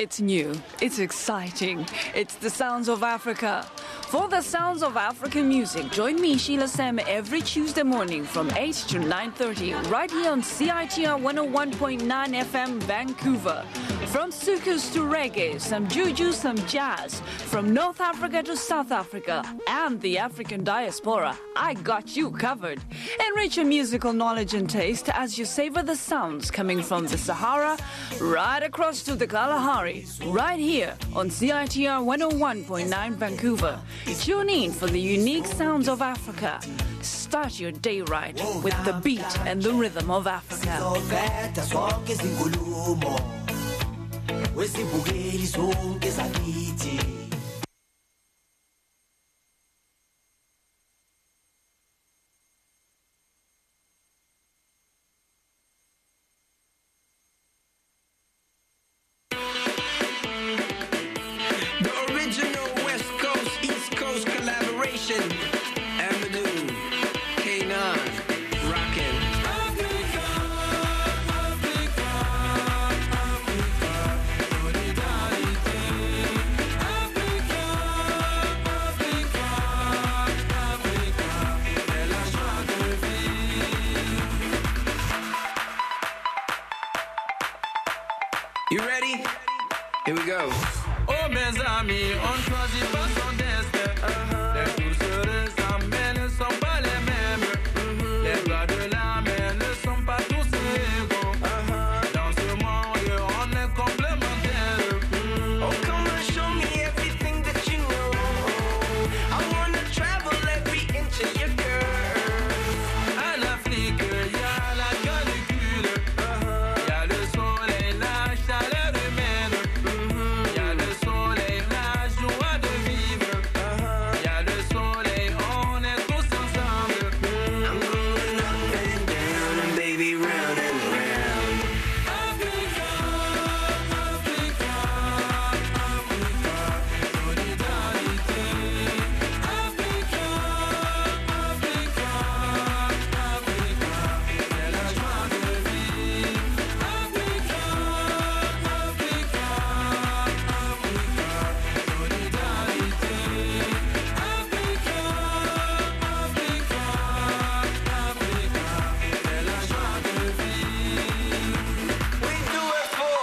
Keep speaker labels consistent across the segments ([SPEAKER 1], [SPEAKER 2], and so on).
[SPEAKER 1] It's new, it's exciting, it's the sounds of Africa. For the sounds of African music, join me, Sheila Sam, every Tuesday morning from 8 to 9:30, right here on CITR 101.9 FM, Vancouver. From soukous to reggae, some juju, some jazz, from North Africa to South Africa, and the African diaspora, I got you covered. Enrich your musical knowledge and taste as you savor the sounds coming from the Sahara right across to the Kalahari, right here on CITR 101.9 Vancouver. Tune in for the unique sounds of Africa. Start your day right with the beat and the rhythm of Africa.
[SPEAKER 2] You ready? Here we go. Oh mes amis, on choisit pas son destin. Les douceurs s'amènent ne sont pas les mêmes. Les doigts de la main ne sont pas tous égaux. Dans ce monde, on est complémentaires. Oh, come and show me everything that you know. I wanna travel every inch of your curve. En Afrique, y'a la canicule. Y'a le soleil, la chaleur humaine. Y'a le soleil, la joie de vivre. Y'a le soleil, on est tous ensemble. I'm going up and down and baby round and round. Africa, Africa, Africa, solidarité. Africa, Africa, Africa, c'est la joie de vivre. Africa, Africa, Africa, solidarité. Africa, Africa, Africa, c'est la joie de vivre. We do it for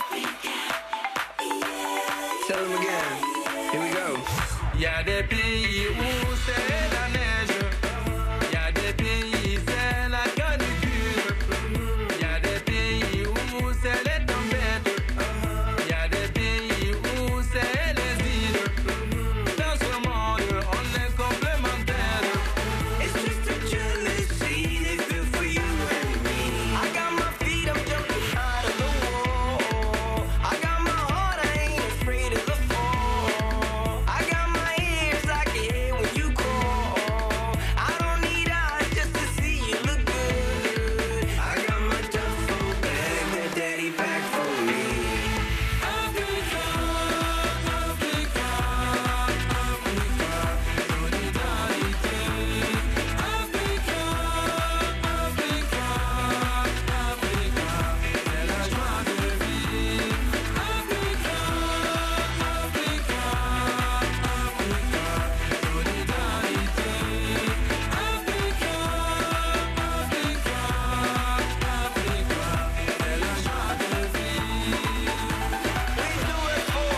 [SPEAKER 2] Tell them again. Here we go. Y'a des pays où c'est la neige. Y'a des pays c'est la canicule. Y'a des pays où c'est les tempêtes. Y'a des pays où c'est les îles. Dans ce monde, on est complémentaires. It's just a jealousy they feel for you and me. I got my feet, I'm jumping out of the wall. I got my heart, I ain't afraid of the fall. I got my ears, I can hear when you call. I don't need eyes just to see you look good. I got my duffel bag that daddy packed for me. Africa, Africa, Africa, solidarité. Africa, Africa, Africa, c'est la joie de vivre. Africa, Africa, Africa, solidarité. Africa, Africa, Africa, c'est la joie de vivre. We do it for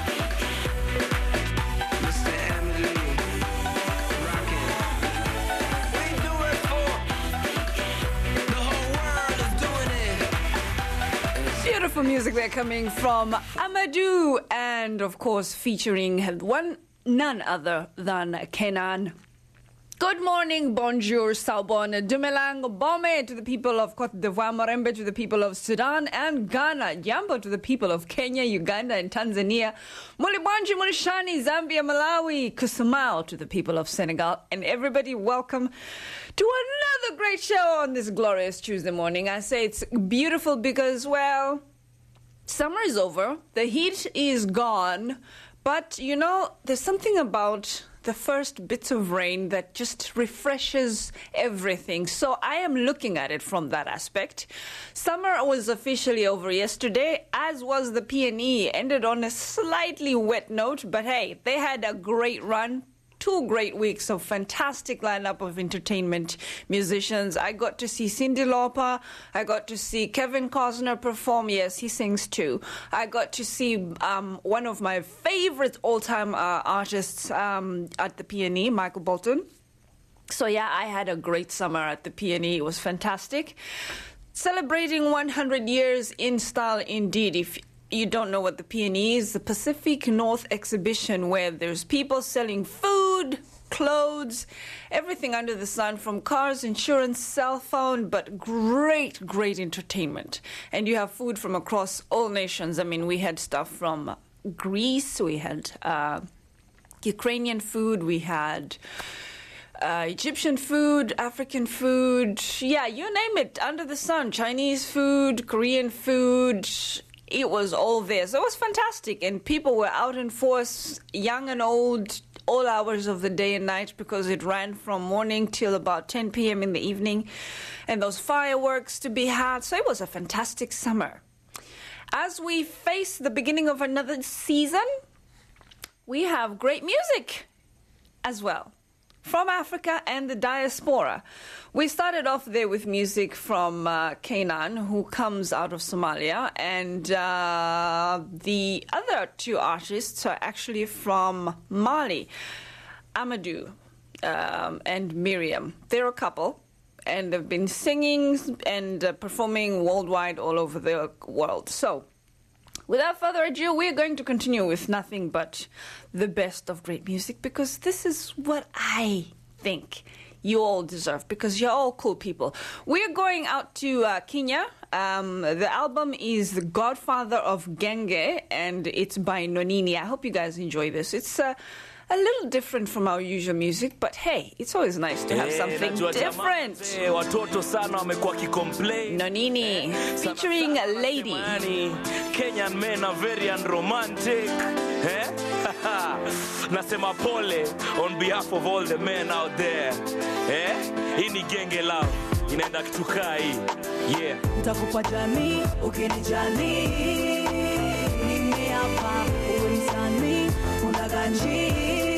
[SPEAKER 2] Mr. Amadou, rockin'. We do it for the whole world is doing it.
[SPEAKER 1] Beautiful music there coming from Amadou and of course featuring none other than Kenan. Good morning, bonjour, Saubon, Dumelang, Bome to the people of Cote d'Ivoire, Morembe to the people of Sudan and Ghana, Jambo to the people of Kenya, Uganda and Tanzania, Mulibwanji, Mulishani, Zambia, Malawi, Kusumal to the people of Senegal, and everybody welcome to another great show on this glorious Tuesday morning. I say it's beautiful because, well, summer is over, the heat is gone, but you know, there's something about the first bits of rain that just refreshes everything. So I am looking at it from that aspect. Summer was officially over yesterday, as was the P&E. Ended on a slightly wet note, but hey, they had a great run. 2 great weeks of fantastic lineup of entertainment musicians. I got to see Cyndi Lauper. I got to see Kevin Costner perform. Yes, he sings too. I got to see one of my favorite all-time artists at the P&E, Michael Bolton. So yeah, I had a great summer at the P&E. It was fantastic. Celebrating 100 years in style indeed. If you don't know what the P&E is, the Pacific North Exhibition, where there's people selling food, clothes, everything under the sun, from cars, insurance, cell phone, but great entertainment. And you have food from across all nations. I mean, we had stuff from Greece, we had Ukrainian food, we had Egyptian food, African food, yeah, you name it, under the sun. Chinese food, Korean food. It was all there. So it was fantastic. And people were out in force, young and old, all hours of the day and night, because it ran from morning till about 10 p.m. in the evening. And those fireworks to be had. So it was a fantastic summer. As we face the beginning of another season, we have great music as well, from Africa and the diaspora. We started off there with music from Kanan, who comes out of Somalia, and the other 2 artists are actually from Mali, Amadou and Miriam. They're a couple, and they've been singing and performing worldwide all over the world. So, without further ado, we're going to continue with nothing but the best of great music, because this is what I think you all deserve, because you're all cool people. We're going out to Kenya. The album is The Godfather of Genge, and it's by Nonini. I hope you guys enjoy this. It's a little different from our usual music, but hey, it's always nice to have something different. Nonini, featuring a lady.
[SPEAKER 3] Kenyan men are very unromantic. Nasema pole on behalf of all the men out there. Ini Genge Love, inaenda kitukai. Yeah.
[SPEAKER 4] Nitakupa jamii, ukinijali. Mimi hapa, uwe msanii, unaganji.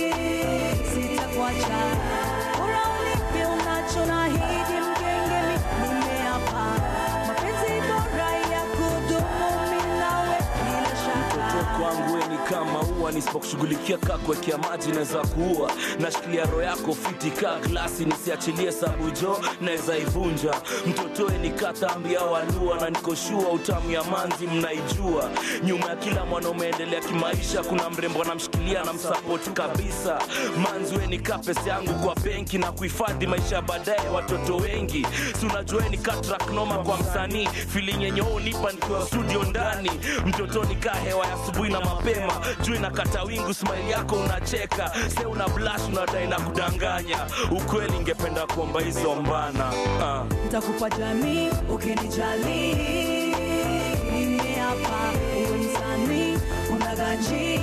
[SPEAKER 4] Sitakuacha. Bora unipe unachonahidi mgenge, mimi hapa. Mapenzi bora ya kudumu mimi nawe bila shaka.
[SPEAKER 3] Kwangu ni kama ua, nisipokushughulikia kakuwekea maji naweza kuua. Nashikilia roho yako fiti ka glasi, nisiachilie sabu jo naweza ivunja. Mtotoe nikatambia walua, na nikoshua utamu ya manzi mnaijua. Nyuma ya kila mwanaume endelea kimaisha, kuna mrembo anamshikilia na msupport kabisa. Manzi we nika pesa yangu kwa benki na kuhifadhi maisha baadaye watoto wengi. Si unajua ni track noma kwa msanii, feeling yenye unipa nikiwa studio ndani. Mtoto nika hewa ya asubuhi na mapema, juu inakata wingu, smile yako unacheka. Sasa una blush unadai na kudanganya. Ukweli ningependa kuomba hizo mbana.
[SPEAKER 4] Nitakupa jamii, ukinijali. Mimi hapa, uwe msanii, unaganji.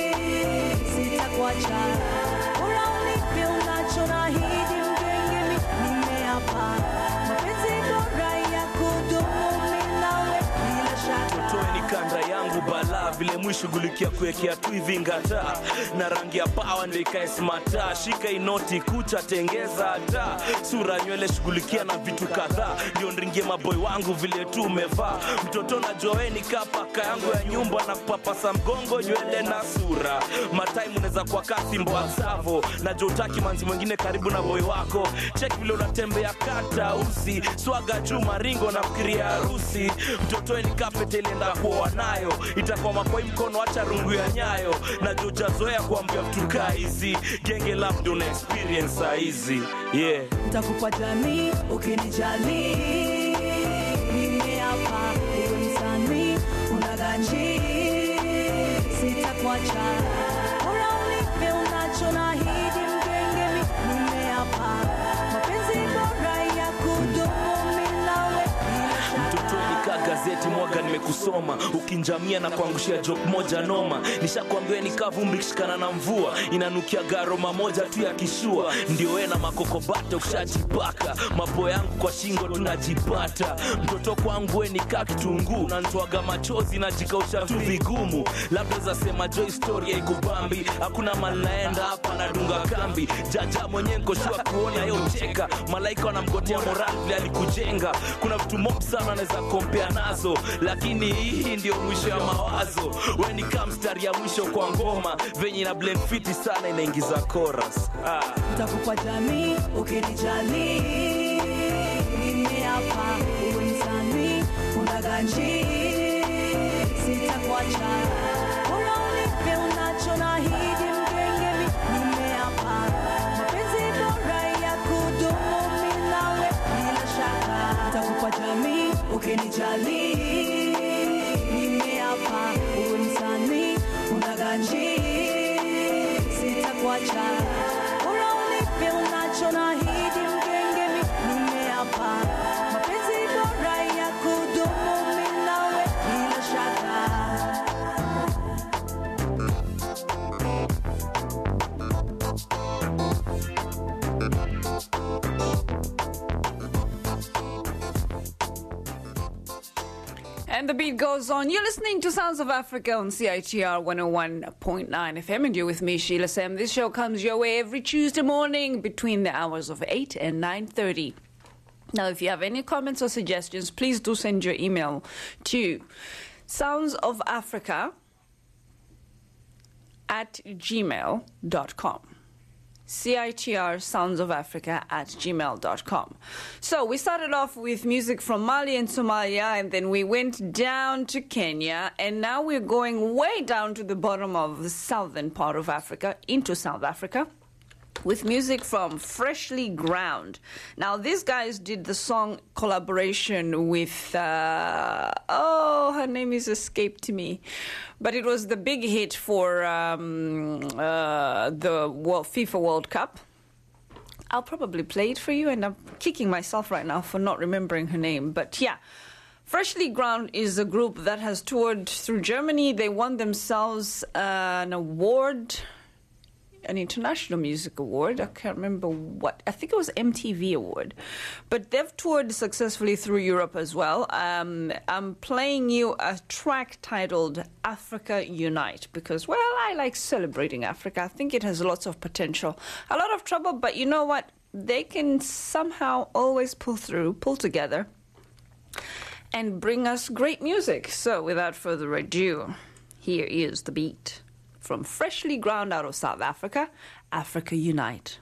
[SPEAKER 4] Sitakuacha. Bora unipe unachonahidi mgenge, mimi hapa. Mapenzi bora ya kudumu mimi nawe bila shaka.
[SPEAKER 3] Toe ni kanda yangu bala, vile mwishughulikia kuwekea tu hivi ngata. Na rangi ya power ndio ikae smata. Shika inoti kucha tengeza hata. Sura nywele shughulikia na vitu kadhaa. Ndio ndringie maboy wangu vile tu umevaa. Mtoto na joeni kapaka yangu ya nyumba, na kupapasa mgongo nywele na sura. Matime unaweza kwa kasi mboa savo. Na jotaki manzi mwingine karibu na boy wako. Check vile unatembea kata usi. Swaga juu maringo na fikiria harusi. Mtoto ni kapete ilienda kuoa nayo. Itakuwa makoi mkono acha rungu ya nyayo. Na joja zoea kuambia mtuka hizi. Genge Love don't experience hizi. Yeah.
[SPEAKER 4] Nitakupa jamii, ukinijali. Mimi hapa, uwe msanii, unaganji. Sitakuacha. Bora unipe unachonahidi mgenge, mimi hapa. Mapenzi bora ya kudumu mimi nawe bila shaka.
[SPEAKER 3] Mtoto ni kagazeti eti mwaga nimekusoma, ukinjamia na kuangushia joke moja noma. Nishakwambia ni kavumbi kishikana na mvua, inanukia garoma moja tu ya kishua. Ndio wewe na makokobata ukishajipaka, mapo yangu kwa shingo tunajipata. Mtoto kwangu wewe ni kaki kitunguu, unanitoaga machozi na jikausha tu vigumu. Labda za sema joy story iko bambi, hakuna mali naenda hapa na dunga kambi. Jaja mwenyewe nikoshua kuona yeye ucheka, malaika wanamgotea moral vile alikujenga. Kuna vitu mob sana naweza compare nazo, lakini hii ndio mwisho ya mawazo. Wewe ni kama mstari ya mwisho kwa ngoma, venye na blend fiti sana inaingiza chorus.
[SPEAKER 4] Nitakupa jamii ukinijali, mimi hapa uwe msanii unaganji, sitakuacha bora unipe unacho na hidi mgenge. Mimi hapa mapenzi bora ya kudumu mimi nawe bila shaka. Nitakupa jamii ukinijali, mimi hapa uwe msanii unaganji, sitakuacha bora unipe unacho na hidi mgenge. Mimi hapa mapenzi bora ya kudumu mimi nawe bila shaka.
[SPEAKER 1] And the beat goes on. You're listening to Sounds of Africa on CITR 101.9 FM, and you're with me, Sheila Sam. This show comes your way every Tuesday morning between the hours of 8 and 9:30. Now, if you have any comments or suggestions, please do send your email to soundsofafrica@gmail.com. CITR Sounds of Africa @gmail.com. So we started off with music from Mali and Somalia, and then we went down to Kenya, and now we're going way down to the bottom of the southern part of Africa, into South Africa, with music from Freshly Ground. Now, these guys did the song collaboration with, her name is escaped me, but it was the big hit for the FIFA World Cup. I'll probably play it for you, and I'm kicking myself right now for not remembering her name, but yeah. Freshly Ground is a group that has toured through Germany. They won themselves an award, an international music award. I can't remember what. I think it was MTV award. But they've toured successfully through Europe as well. I'm playing you a track titled Africa Unite because, well, I like celebrating Africa. I think it has lots of potential. A lot of trouble, but you know what? They can somehow always pull together and bring us great music. So without further ado, here is the beat from Freshly Ground out of South Africa, Africa Unite.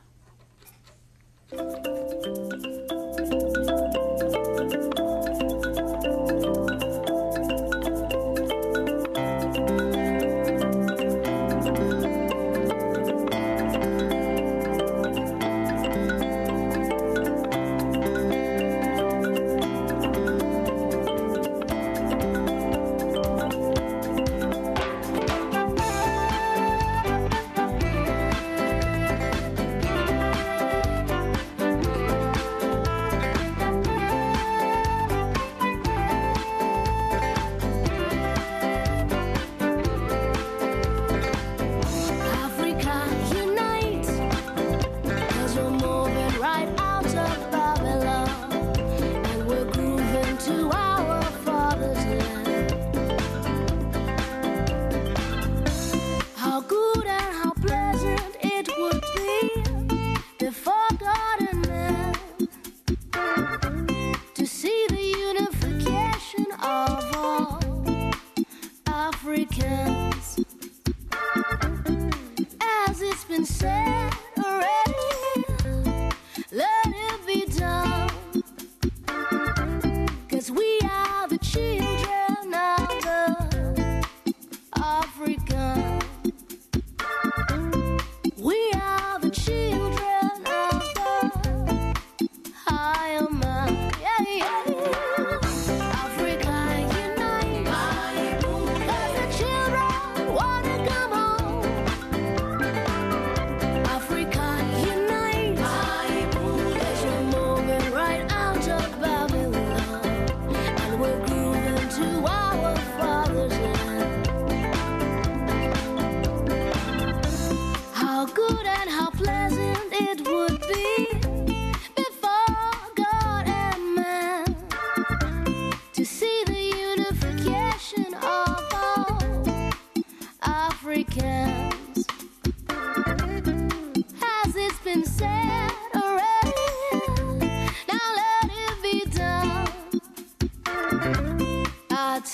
[SPEAKER 5] We're grooving to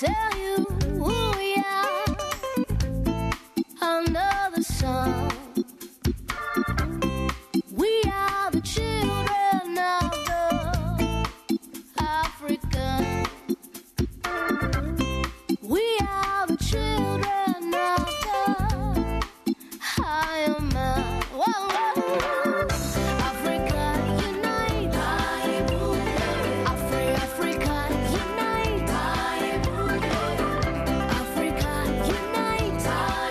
[SPEAKER 5] tell you who we are under the sun. We are the children of the African. We are the children of the higher man. Whoa, whoa. Africa unite. Africa unite. Africa unite.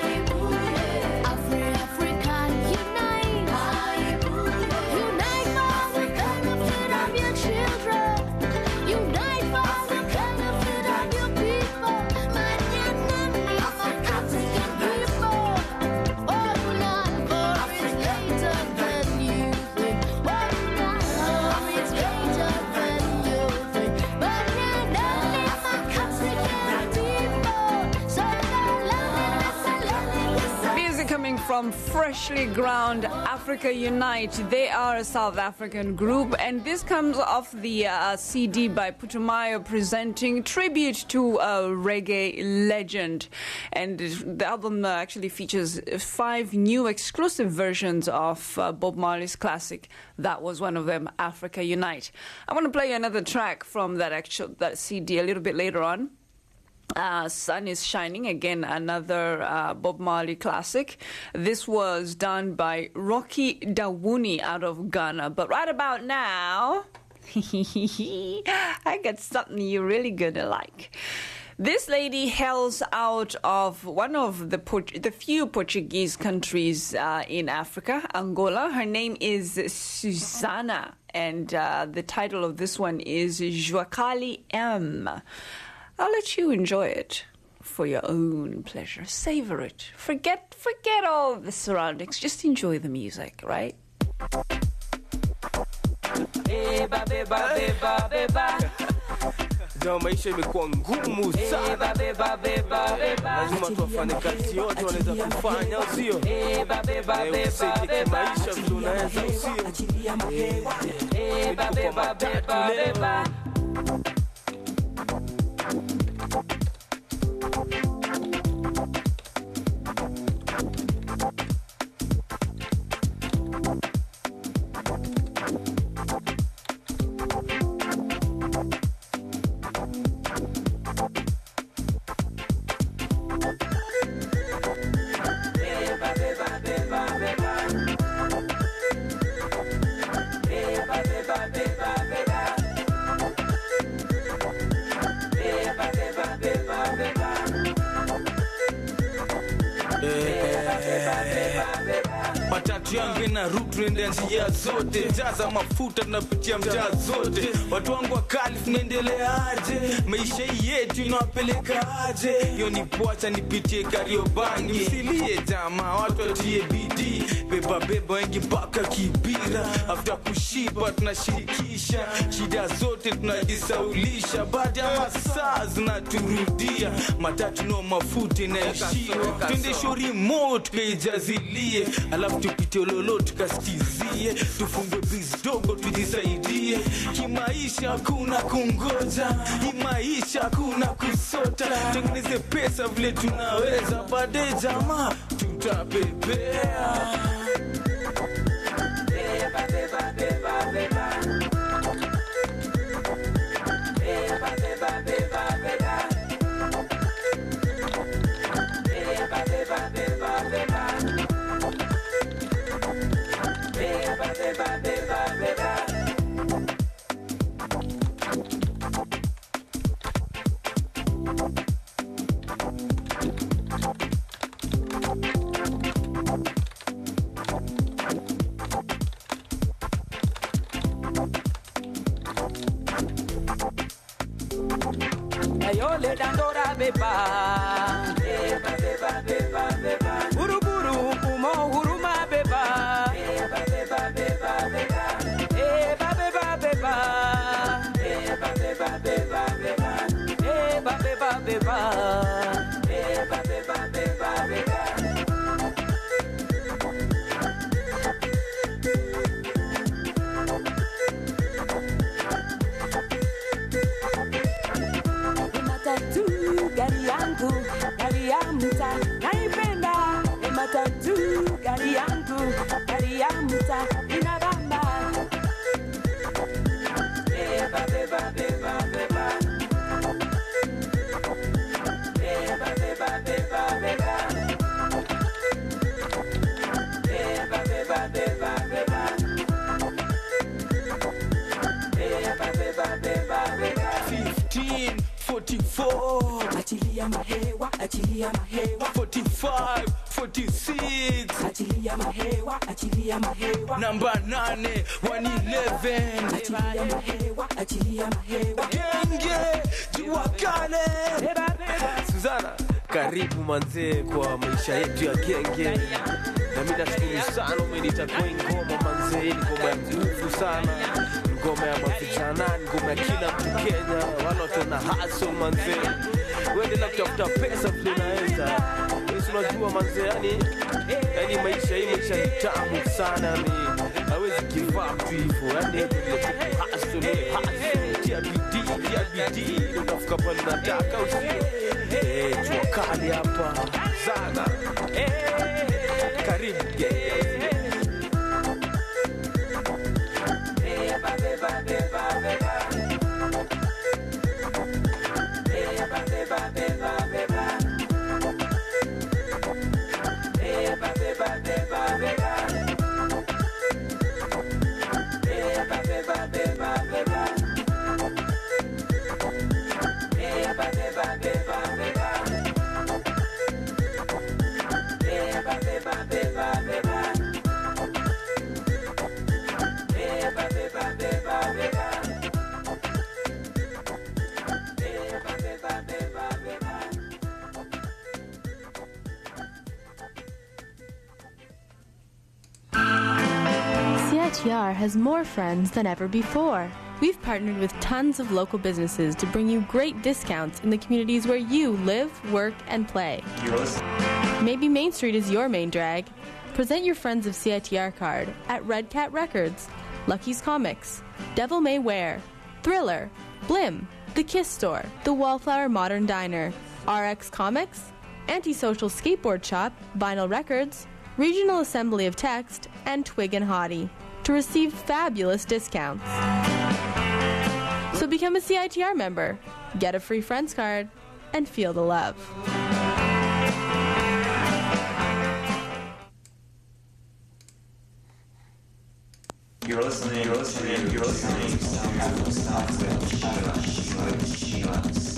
[SPEAKER 5] Africa unite. Unite for the benefit of your children. Unite for the benefit of your people. My enemy, my African people. Oh, Lord, for it's later than you think. Oh, Lord, for it's later than you think. But my enemy, my African people. So
[SPEAKER 1] Music coming from freshly ground Africa Unite. They are a South African group, and this comes off the CD by Putumayo presenting tribute to a reggae legend. And the album actually features 5 new exclusive versions of Bob Marley's classic. That was one of them, Africa Unite. I want to play another track from that CD a little bit later on. Sun is Shining, again another Bob Marley classic. This was done by Rocky Dawuni out of Ghana. But right about now, I got something you're really gonna like. This lady hails out of one of the few Portuguese countries in Africa, Angola. Her name is Susana, and the title of this one is Joakali M. I'll let you enjoy it for your own pleasure. Savor it. Forget all the surroundings. Just enjoy the music, right?
[SPEAKER 3] Beba, beba, beba, beba. Ndio maisha imekuwa ngumu sana. Beba, beba, beba. Lazima tuwafanye kazi yote wanaweza kufanya, sio? Beba, beba, beba, beba. Maisha vile unaweza, sio? Beba, beba, beba, beba. Matatu yangu ina route tunaendea njia zote, jaza mafuta tunapitia mtaa zote. Watu wangu wakali tunaendeleaje? Maisha yetu inawapelekaje? Yo nipoacha nipitie Kariobangi, silie jamaa watu watie bidii. Beba beba wengi mpaka Kibira, after kushiba tunashirikisha, shida zote tunajisaulisha, baada ya masaa zinaturudia. Matatu no mafuta inaishia, twende shori remote kaijazilie, alafu tupite lolo tukastizie, tufungue biz dogo tujisaidie. Kimaisha hakuna kungoja, kimaisha hakuna kusota, tengeneze pesa vile tunaweza, baadaye jamaa tutapepea. Beba beba beba beba. Beba beba beba beba. Beba beba beba beba. Beba beba beba beba. Ayole dandora beba, beba beba beba beba. Buru buru umo huruma beba, beba beba beba beba. Beba beba beba, beba beba beba beba. Beba beba beba, beba beba beba beba. 44,
[SPEAKER 6] achilia mahewa, achilia mahewa,
[SPEAKER 3] 45, 46,
[SPEAKER 6] achilia mahewa, achilia mahewa,
[SPEAKER 3] namba 8, 111,
[SPEAKER 6] achilia mahewa, achilia mahewa,
[SPEAKER 3] genge, jua kale.
[SPEAKER 7] Suzana, karibu manze kwa maisha yetu ya genge. Na mimi nashukuru sana umenita kwa ngoma manze, ni ngoma ya nguvu sana. Ngoma ya mavijana, ngoma ya kila mtu Kenya, wala tuna hustle manze. Wewe ndio kutafuta pesa vile unaweza. Wewe unajua manze, yani maisha hii maisha ni tamu sana, yani hawezi give up hivyo. Yani hustle, tia bidii, utafika pale unataka usio. Jua kali hapa sana. Karibu genge.
[SPEAKER 8] CITR has more friends than ever before. We've partnered with tons of local businesses to bring you great discounts in the communities where you live, work, and play. Maybe Main Street is your main drag. Present your Friends of CITR card at Red Cat Records, Lucky's Comics, Devil May Wear, Thriller, Blim, The Kiss Store, The Wallflower Modern Diner, RX Comics, Antisocial Skateboard Shop, Vinyl Records, Regional Assembly of Text, and Twig and Hottie to receive fabulous discounts. So become a CITR member, get a free Friends card, and feel the love.
[SPEAKER 9] You're listening to Sheila C.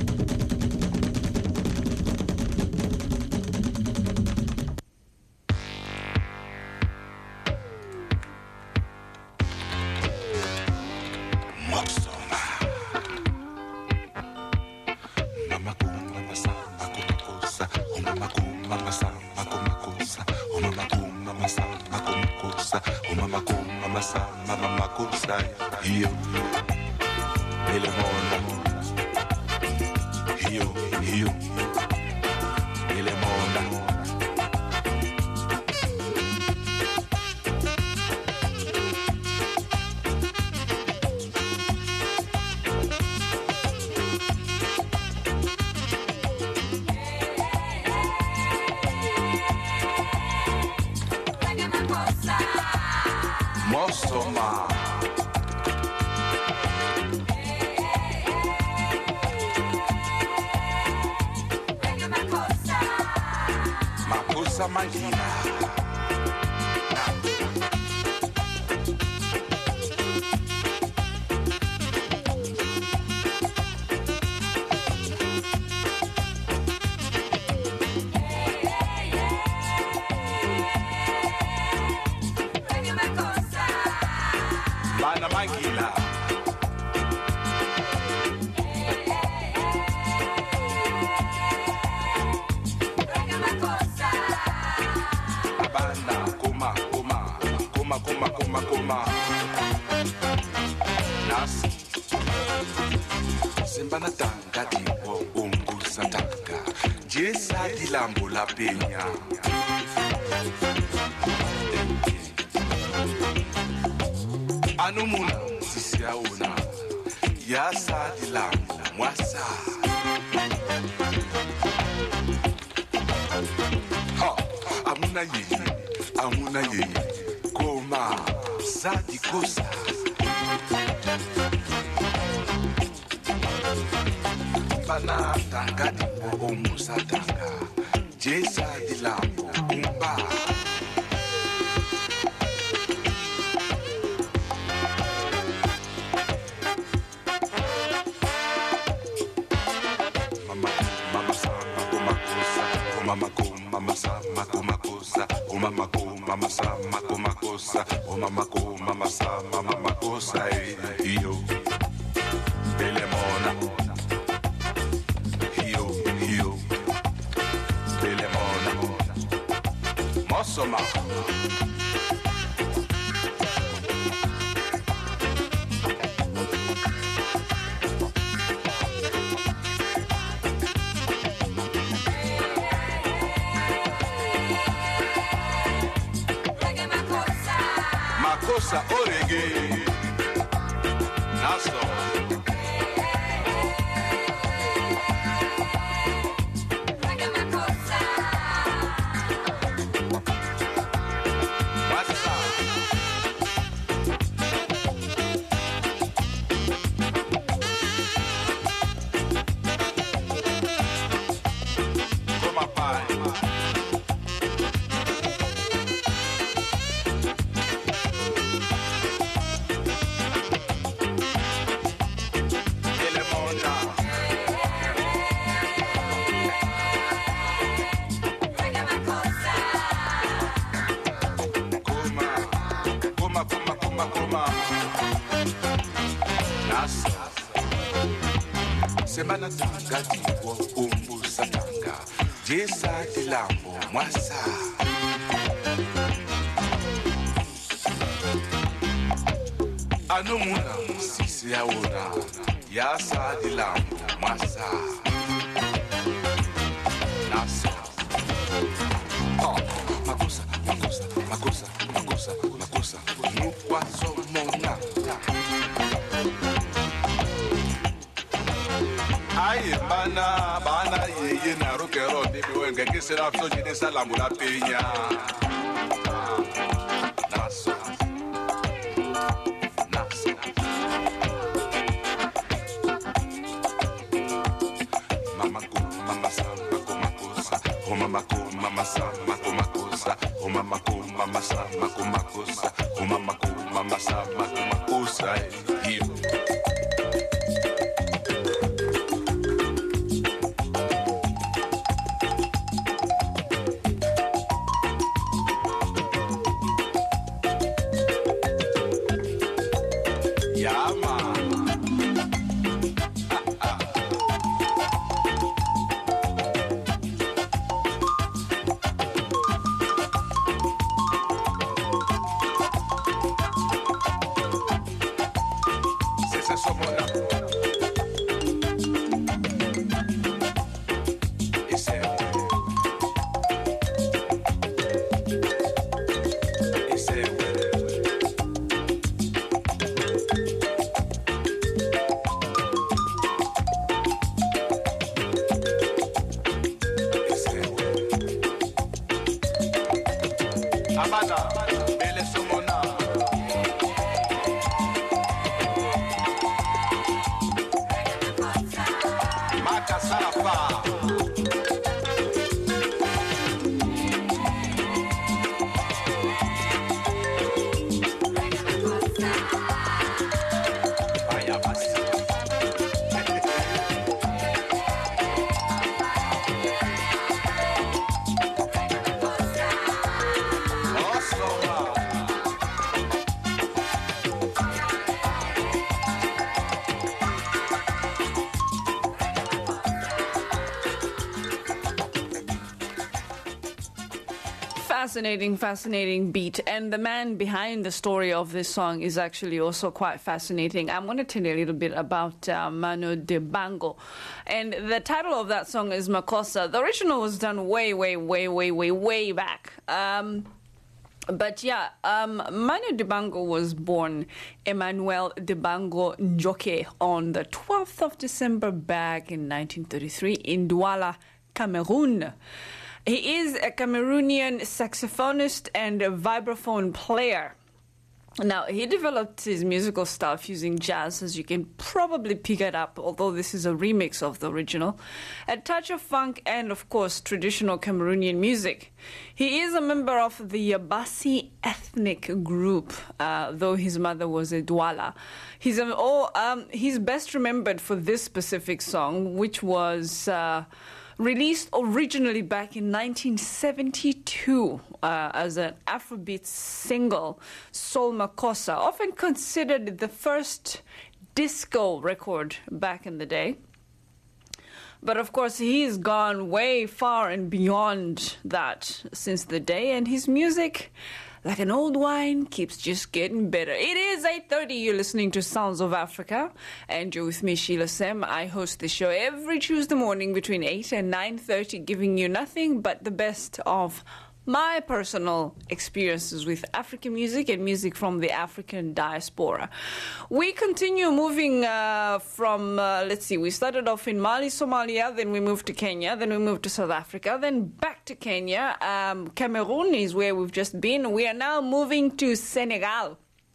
[SPEAKER 10] Anumuna sisiauna yasa dilamu mwasa ha amuna yeye koma sadi kosa bana tangadi omusa tanga jesa dilamu umba mama sa mako makosa o mama ko mama sa mama makosa iyo Belemona iyo Belemona Mosoma Makosa orege Naso Semana tanga diwo umbu satanga Jesa dilambo mwasa Anumuna sisi ya una Yasa dilambo mwasa Nasa Makosa, makosa, makosa, makosa, makosa Nukwa somona Aye bana ye na rokero debi wenge kisera so jide salamu la penya Naso Mama ko mama sa mako makosa o mama ko mama sa mako makosa o mama ko mama sa mako makosa o mama ko mama sa mako makosa hiyo
[SPEAKER 1] Fascinating beat. And the man behind the story of this song is actually also quite fascinating. I'm going to tell you a little bit about Manu Dibango. And the title of that song is Makosa. The original was done way back. But yeah, Manu Dibango was born Emmanuel Dibango Njoke on the 12th of December back in 1933 in Douala, Cameroon. He is a Cameroonian saxophonist and a vibraphone player. Now, he developed his musical stuff using jazz, as you can probably pick it up, although this is a remix of the original, a touch of funk, and, of course, traditional Cameroonian music. He is a member of the Yabasi ethnic group, though his mother was a Douala. He's best remembered for this specific song, which was Released originally back in 1972 as an Afrobeat single, Soul Makossa, often considered the first disco record back in the day. But of course, he's gone way far and beyond that since the day, and his music, like an old wine, keeps just getting better. It is 8:30. You're listening to Sounds of Africa, and you're with me, Sheila Sem. I host the show every Tuesday morning between 8 and 9:30, giving you nothing but the best of my personal experiences with African music and music from the African diaspora. We continue moving from, we started off in Mali, Somalia, then we moved to Kenya, then we moved to South Africa, then back to Kenya. Cameroon is where we've just been. We are now moving to Senegal.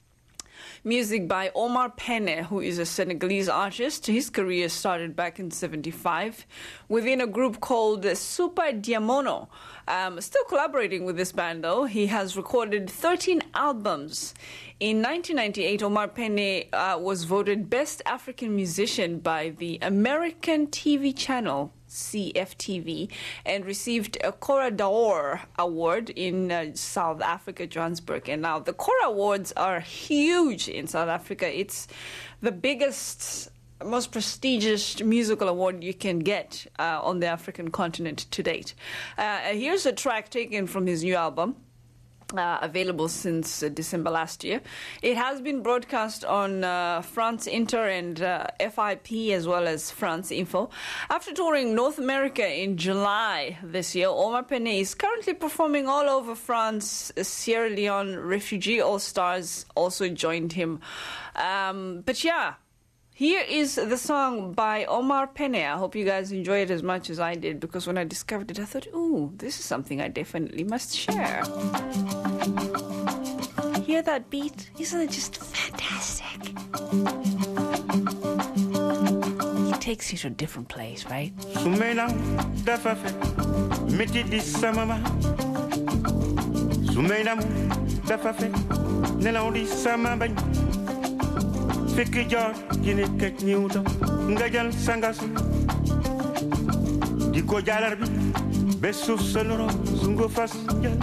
[SPEAKER 1] Music by Omar Pene, who is a Senegalese artist. His career started back in 1975 within a group called Super Diamono. Still collaborating with this band, though. He has recorded 13 albums. In 1998, Omar Pene was voted Best African Musician by the American TV channel CFTV and received a Cora d'Or award in South Africa, Johannesburg. And now the Cora Awards are huge in South Africa. It's the biggest, most prestigious musical award you can get on the African continent to date. Here's a track taken from his new album. Available since December last year. It has been broadcast on France Inter and FIP as well as France Info. After touring North America in July this year, Omar Pene is currently performing all over France. Sierra Leone Refugee All-Stars also joined him. But yeah, here is the song by Omar Pene. I hope you guys enjoy it as much as I did, because when I discovered it, I thought, ooh, this is something I definitely must share. Hear that beat? Isn't it just fantastic? It takes you to a different place, right?
[SPEAKER 11] Fekk jor gi nek ak ñew do nga jël sangasu di ko jalar bi be suuf sonoro sungo fas jël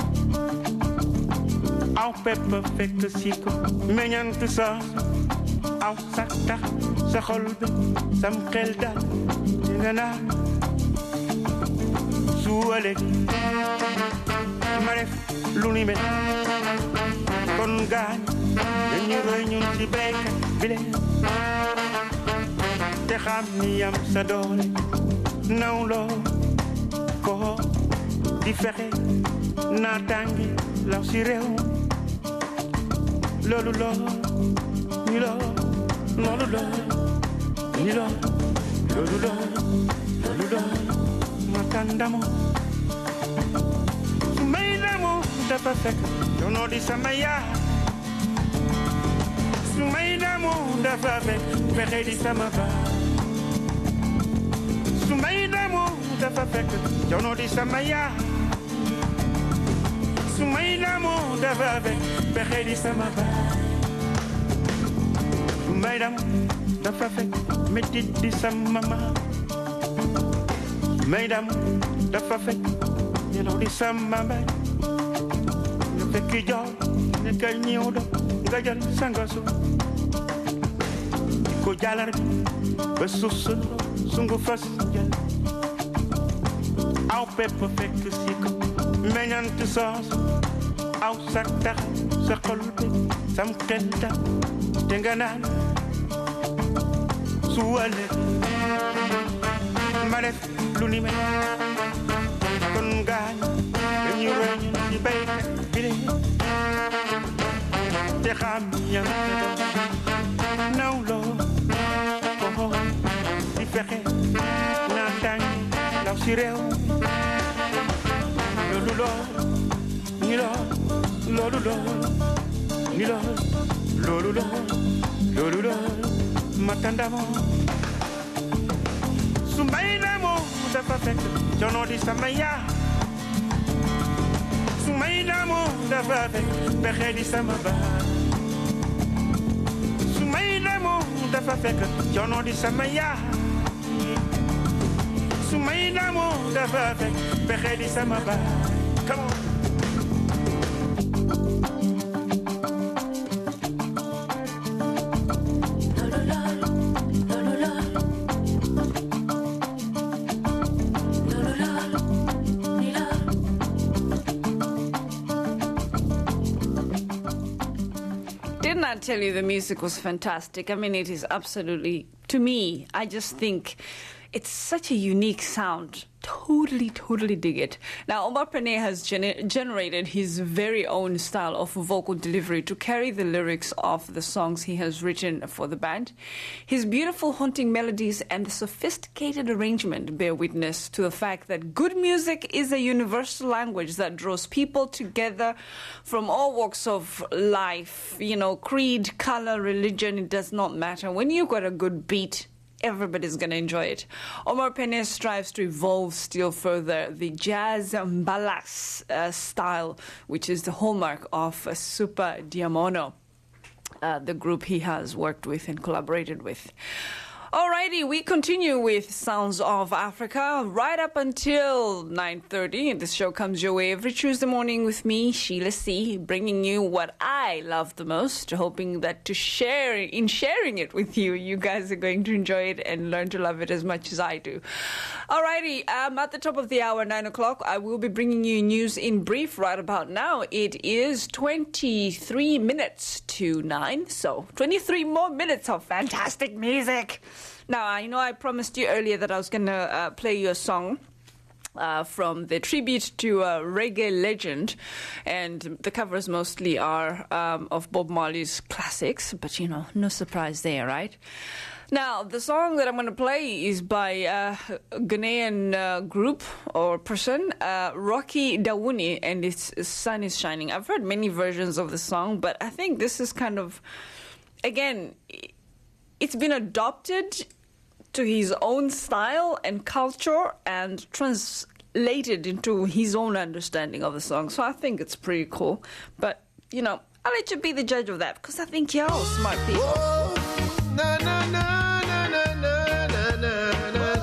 [SPEAKER 11] aw pepp fekk si ko meñant sa aw sakta sa xol bi sam xel dal nga na suwale ma def lu ni mel kon gaañ dañu roy ñun ci béykat bile te xam ni am sa doole nawloo ko di fexe naataange law si réew loolu loolu ni loolu loolu loolu ni loolu loolu loolu loolu matandamo su may damo dafa fekk doonoo di sama yaa su may damo dafa fekk fexe di sama baa su may damo dafa fekk doonoo di sama yaa su may damo dafa fekk fexe di sama baa su may damo dafa fekk metti di sama maa su may damo dafa fekk doonoo di sama baay nga fekk jox nekkal ñëw do nga jël sangasu ko jalar ba suuf sungu fas jël aw pepp fekk si ko meñant soos aw sak tax sa xol bi sam xel tax te nga naan su wale ma def lu ni mel kon gaañ dañu roñu ci béykat bi le te xam ñam nawloo ko di fexe naataange law si réew loolu loolu ni loolu loolu ni loolu loolu matandamo su may damo dafa fekk coono di sama yaa su may damo dafa fekk pexe di sama baa su may damo dafa fekk coono di sama yaa su may damoo dafa fekk pexe di sama baay. Come on.
[SPEAKER 1] Didn't I tell you the music was fantastic? I mean, it is absolutely, to me, I just think it's such a unique sound. Totally dig it. Now, Omar Pene has generated his very own style of vocal delivery to carry the lyrics of the songs he has written for the band. His beautiful, haunting melodies and the sophisticated arrangement bear witness to the fact that good music is a universal language that draws people together from all walks of life. You know, creed, color, religion, it does not matter. When you've got a good beat, everybody's going to enjoy it. Omar Pene strives to evolve still further the jazz mbalas style, which is the hallmark of Super Diamono, the group he has worked with and collaborated with. Alrighty, we continue with Sounds of Africa right up until 9:30. This show comes your way every Tuesday morning with me, Sheila C., bringing you what I love the most, hoping that in sharing it with you, you guys are going to enjoy it and learn to love it as much as I do. Alrighty, at the top of the hour, 9 o'clock, I will be bringing you news in brief right about now. It is 23 minutes to 9, so 23 more minutes of fantastic music. Now, I know I promised you earlier that I was going to play you a song from the tribute to a reggae legend, and the covers mostly are of Bob Marley's classics, but, you know, no surprise there, right? Now, the song that I'm going to play is by a Ghanaian group or person, Rocky Dawuni, and it's Sun is Shining. I've heard many versions of the song, but I think this is kind of, again, it's been adopted to his own style and culture and translated into his own understanding of the song. So I think it's pretty cool. But, you know, I'll let you be the judge of that because I think you're all smart people.
[SPEAKER 12] Oh, na, na, na, na, na, na, na, na, na,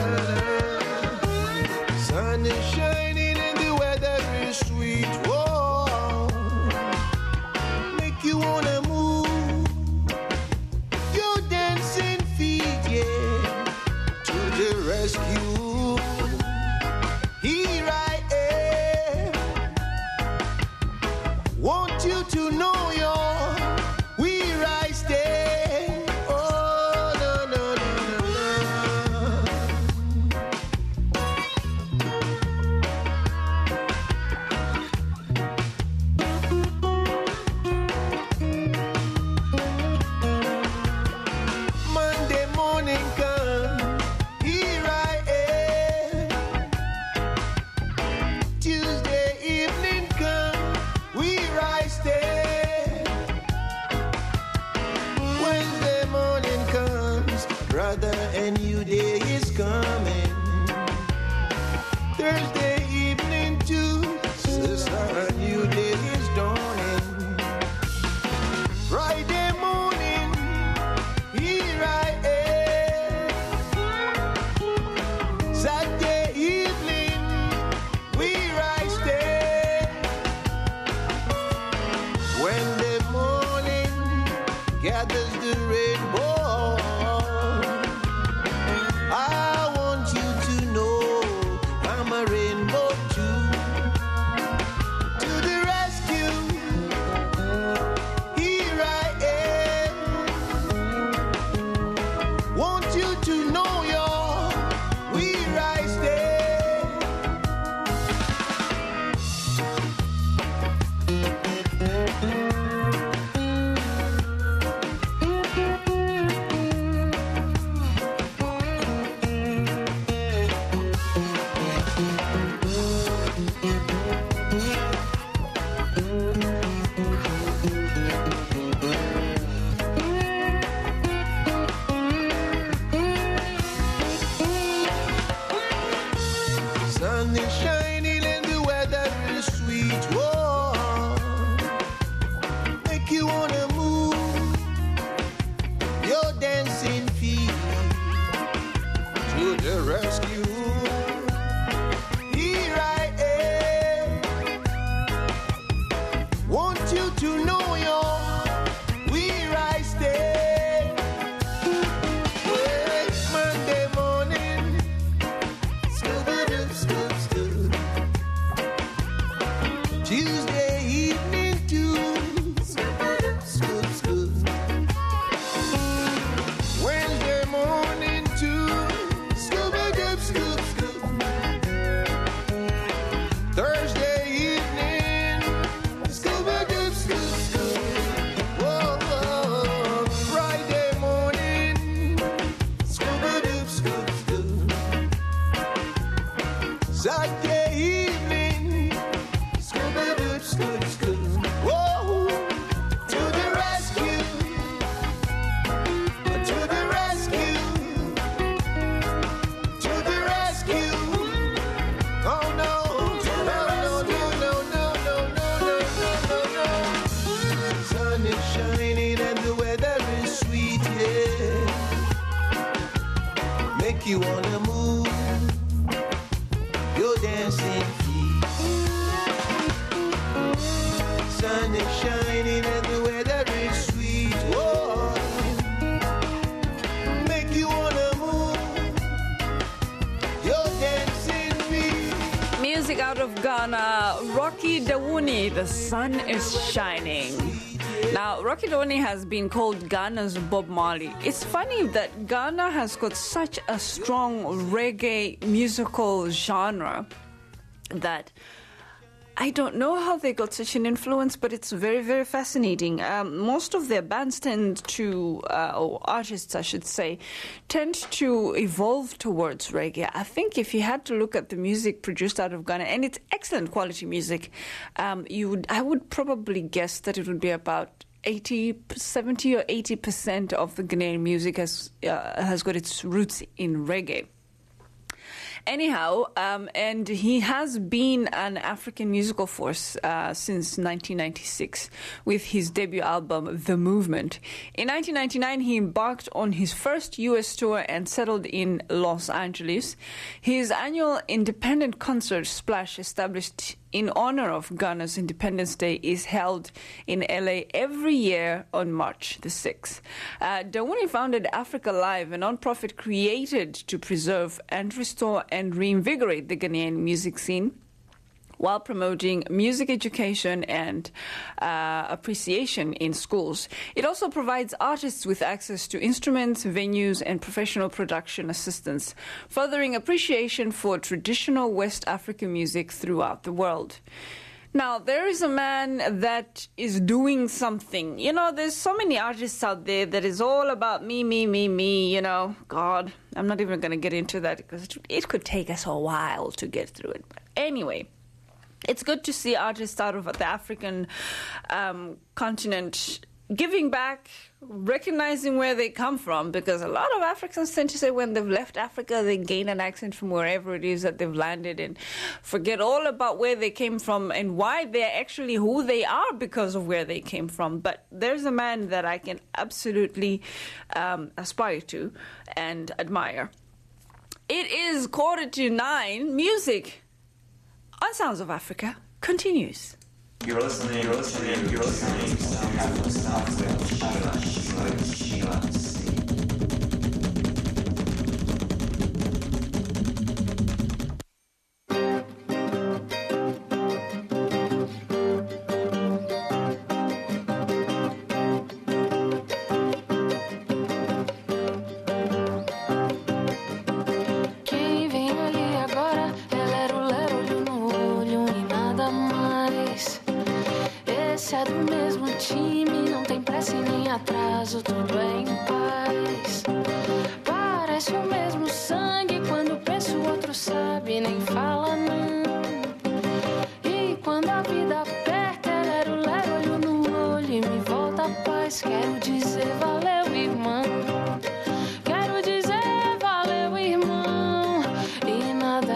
[SPEAKER 12] na. Sun is shining and the weather is sweet. Whoa, make you wanna move. Rescue. Here I am. Want you to know where I stand. Oh, no, no, no, no. Monday morning come. A new day is coming. Thursday evening too, sister, a new day is dawning. Friday morning, here I am. Saturday evening, where I stand. When the morning gathers the rainbow, I want you to know I'm a rainbow too. To the rescue, here I am. Want you to know where I stand. you wanna move your dancing feet. Sun is shining and the weather is sweet. Oh, make you wanna move your dancing feet.
[SPEAKER 1] Music out of Ghana, Rocky Dawuni, The Sun is Shining. Now, Rocky Dawuni has been called Ghana's Bob Marley. It's funny that Ghana has got such a strong reggae musical genre that I don't know how they got such an influence, but it's very, very fascinating. Most of their bands tend to, or artists I should say, tend to evolve towards reggae. I think if you had to look at the music produced out of Ghana, and it's excellent quality music, I would probably guess that it would be about 70 or 80% of the Ghanaian music has got its roots in reggae. Anyhow, and he has been an African musical force since 1996 with his debut album, The Movement. In 1999, he embarked on his first U.S. tour and settled in Los Angeles. His annual independent concert, Splash, established in honor of Ghana's Independence Day, is held in LA every year on March the 6th. Dawuni founded Africa Live, a non-profit created to preserve and restore and reinvigorate the Ghanaian music scene, while promoting music education and appreciation in schools. It also provides artists with access to instruments, venues, and professional production assistance, furthering appreciation for traditional West African music throughout the world. Now, there is a man that is doing something. You know, there's so many artists out there that is all about me, you know. God, I'm not even going to get into that because it could take us a while to get through it. But anyway, it's good to see artists out of the African continent giving back, recognizing where they come from, because a lot of Africans tend to say when they've left Africa, they gain an accent from wherever it is that they've landed and forget all about where they came from and why they're actually who they are because of where they came from. But there's a man that I can absolutely aspire to and admire. It is 8:45. Music on Sounds of Africa continues.
[SPEAKER 9] You're listening to Sounds of Sheila.
[SPEAKER 5] Quem vem ali agora é lero-lero, olho no olho e nada mais. Esse é do mesmo time, não tem pressa e nem atraso, tudo é em paz. Parece o mesmo sangue, quando penso o outro sabe, nem fala não. E quando a vida aperta, é lero-lero, olho no olho e me volta a paz. Quero dizer valeu, irmão. Quero dizer valeu, irmão, e nada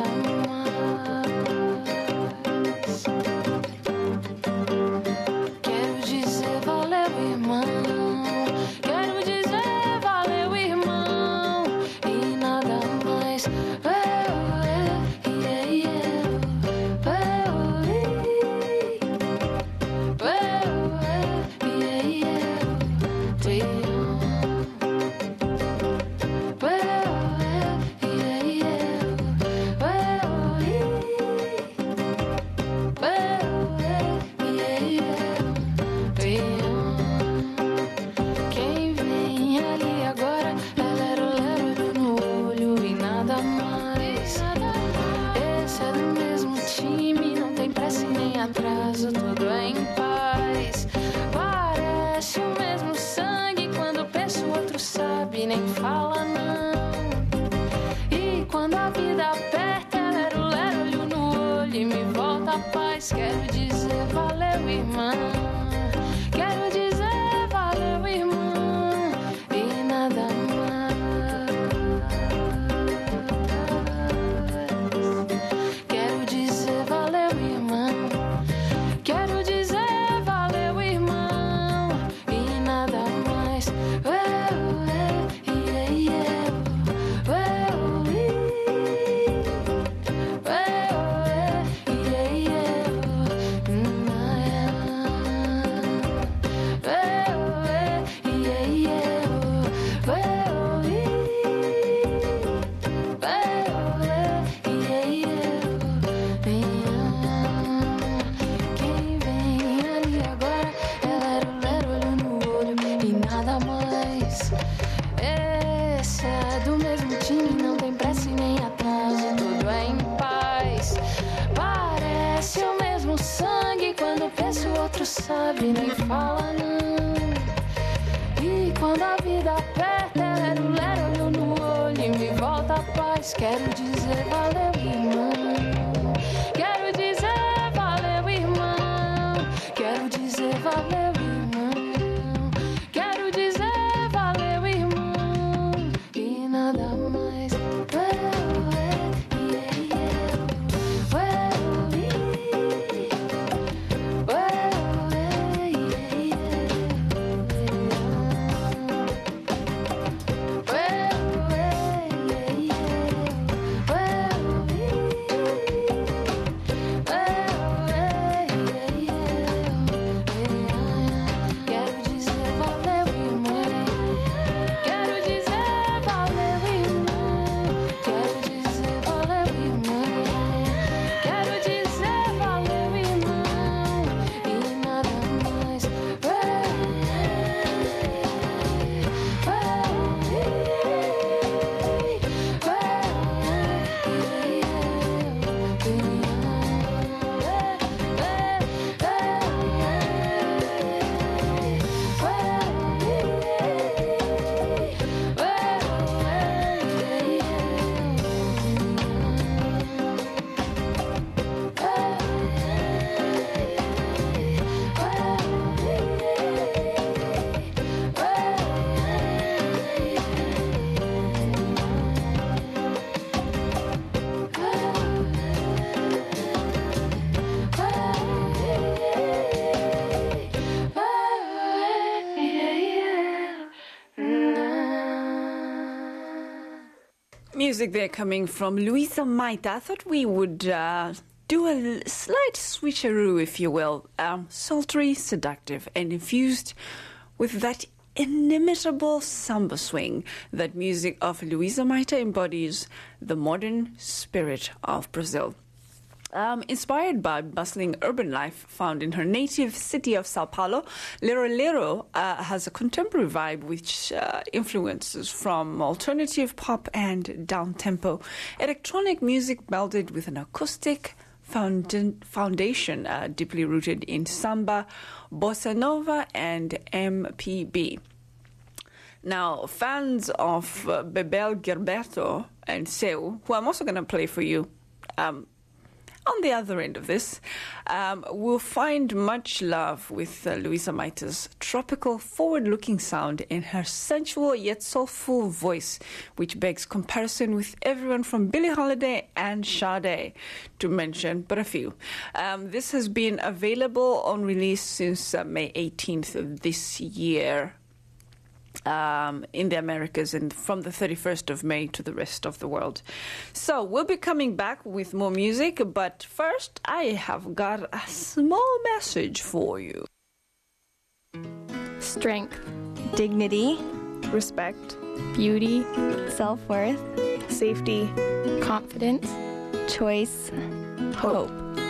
[SPEAKER 5] mais. Quero dizer valeu, irmão. Quero dizer valeu, irmão, e nada mais. Yeah.
[SPEAKER 13] e nada mais. Esse é do mesmo time, não tem pressa e nem atraso, tudo é em paz. Parece o mesmo sangue, quando penso o outro sabe, nem fala não. E quando a vida aperta, olho no olho e me volta a paz. Quero dizer valeu, irmão. Quero dizer valeu, irmão. Quero dizer valeu, irmão. Quero dizer valeu, irmão. E nada mais.
[SPEAKER 1] Music there coming from Louisa Maita. I thought we would do a slight switcheroo, if you will. Sultry, seductive, and infused with that inimitable samba swing. That music of Louisa Maita embodies the modern spirit of Brazil. Inspired by bustling urban life found in her native city of Sao Paulo, Lero Lero has a contemporary vibe which influences from alternative pop and down-tempo electronic music melded with an acoustic foundation deeply rooted in samba, bossa nova, and MPB. Now, fans of Bebel Gilberto and Seu, who I'm also going to play for you, on the other end of this, we'll find much love with Louisa Maita's tropical, forward-looking sound and her sensual yet soulful voice, which begs comparison with everyone from Billie Holiday and Sade, to mention but a few. This has been available on release since May 18th of this year. In the Americas and from the 31st of May to the rest of the world. So we'll be coming back with more music, but first I have got a small message for you.
[SPEAKER 14] Strength, dignity, respect, beauty, self-worth, safety, confidence, choice, hope.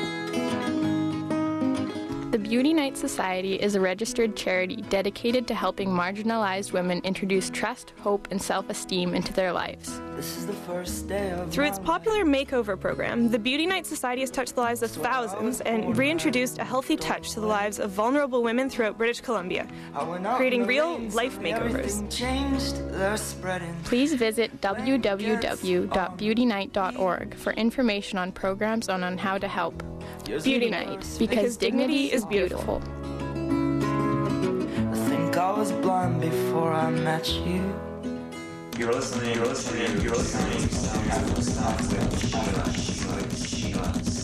[SPEAKER 14] The Beauty Night Society is a registered charity dedicated to helping marginalized women introduce trust, hope, and self-esteem into their lives.
[SPEAKER 15] This is the first day of
[SPEAKER 16] Through its popular makeover program, the Beauty Night Society has touched the lives of thousands and reintroduced a healthy touch to the lives of vulnerable women throughout British Columbia, creating real life makeovers.
[SPEAKER 14] Please visit www.beautynight.org for information on programs and on how to help. Beauty Night, because dignity is beautiful.
[SPEAKER 15] I think I was blind before I met you.
[SPEAKER 9] You're listening to Sheila C.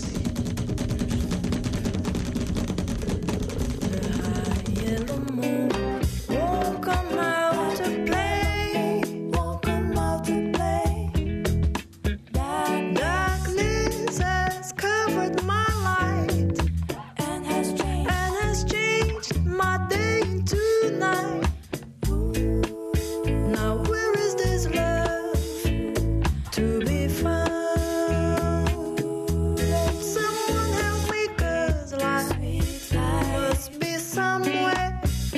[SPEAKER 4] Yellow moon won't come out to play. Won't come out to play. That darkness has covered my light and has changed my day into night. Now where is this love to be found? Someone help me, 'cause life must be somewhere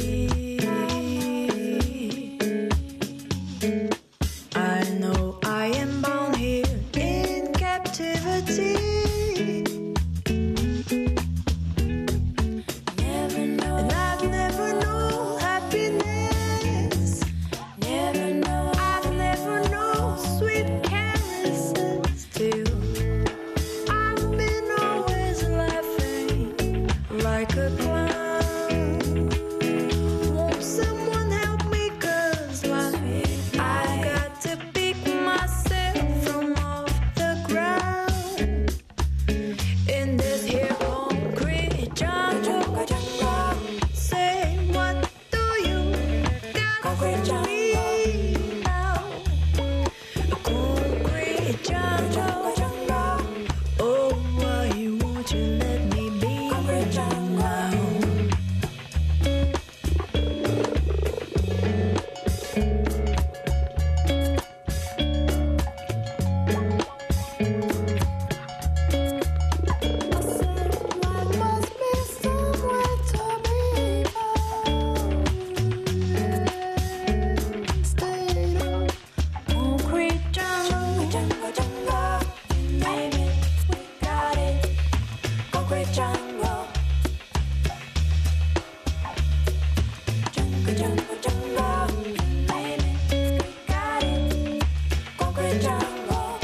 [SPEAKER 4] I know I am bound here in captivity. Never know, and I've never known happiness. Never know, I've never known sweet caresses till I've been always laughing like a clown. Won't someone help me? 'Cause I've got to pick myself from off the ground in this here concrete jungle. Say, what do you got for me now? A concrete jungle. Oh, why won't you let me be now? Concrete jungle, maybe we got it. Concrete jungle, jungle, maybe we got it. Concrete jungle.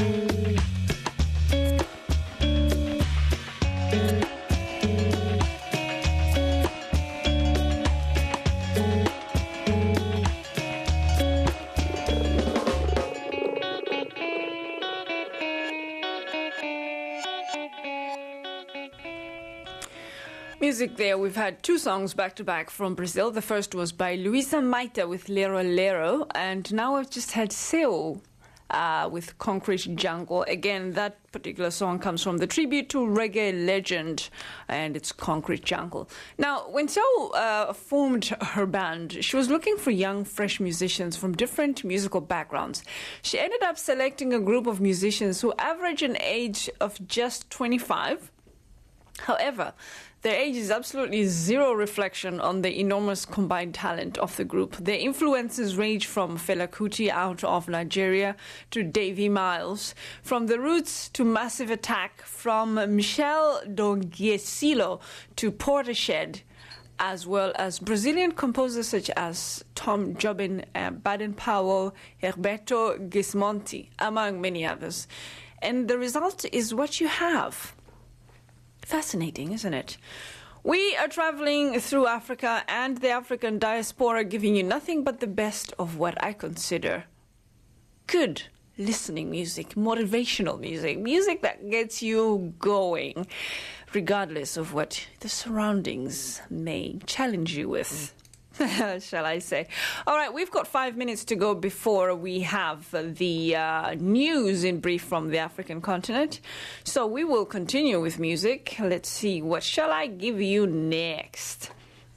[SPEAKER 1] Music there. We've had two songs back to back from Brazil. The first was by Luisa Maita with Lero Lero, and now I've just had Seu with Concrete Jungle. Again, that particular song comes from the tribute to reggae legend, and it's Concrete Jungle. Now, when Seu formed her band, she was looking for young, fresh musicians from different musical backgrounds. She ended up selecting a group of musicians who average an age of just 25. However, their age is absolutely zero reflection on the enormous combined talent of the group. Their influences range from Fela Kuti out of Nigeria to Davy Miles, from The Roots to Massive Attack, from Michel Dogiesilo to Portishead, as well as Brazilian composers such as Tom Jobim, Baden Powell, Herberto Gismonti, among many others. And the result is what you have. Fascinating, isn't it? We are traveling through Africa and the African diaspora, giving you nothing but the best of what I consider good listening music, motivational music, music that gets you going, regardless of what the surroundings may challenge you with. Shall I say? All right, we've got 5 minutes to go before we have the news in brief from the African continent. So we will continue with music. Let's see, what shall I give you next?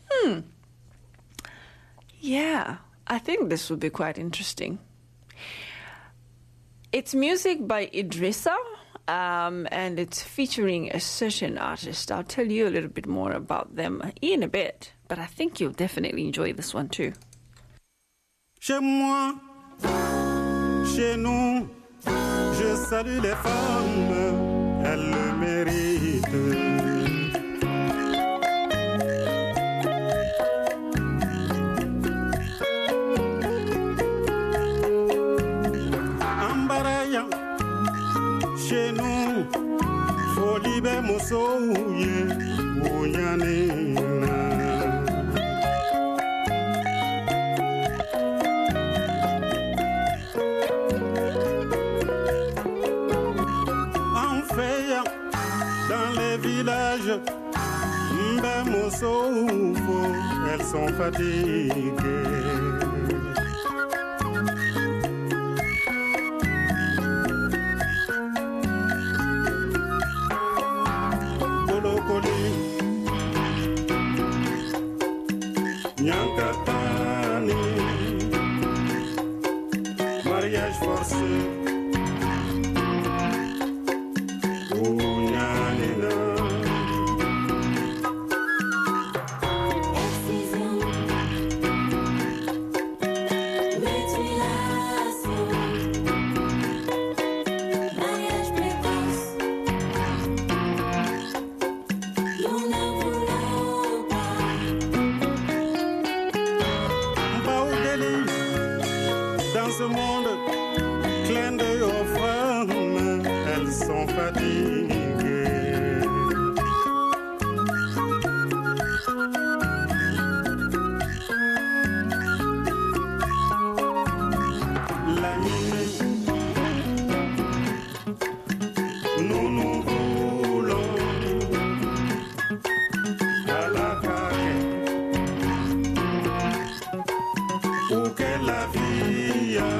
[SPEAKER 1] Yeah, I think this will be quite interesting. It's music by Idrissa, and it's featuring a certain artist. I'll tell you a little bit more about them in a bit, but I think you'll definitely enjoy this one too.
[SPEAKER 11] Chez moi, chez nous, je salue les femmes, elles le méritent. Ambaraya, chez nous, folie be mosoye, unyanina. Dans les villages, elles sont fatiguées. Bolokoli, Nyankatani, mariage forcé. ce monde, clin d'œil aux femmes, elles sont fatiguées. La nuit, nous nous voulons à la carrière, où que la vie a.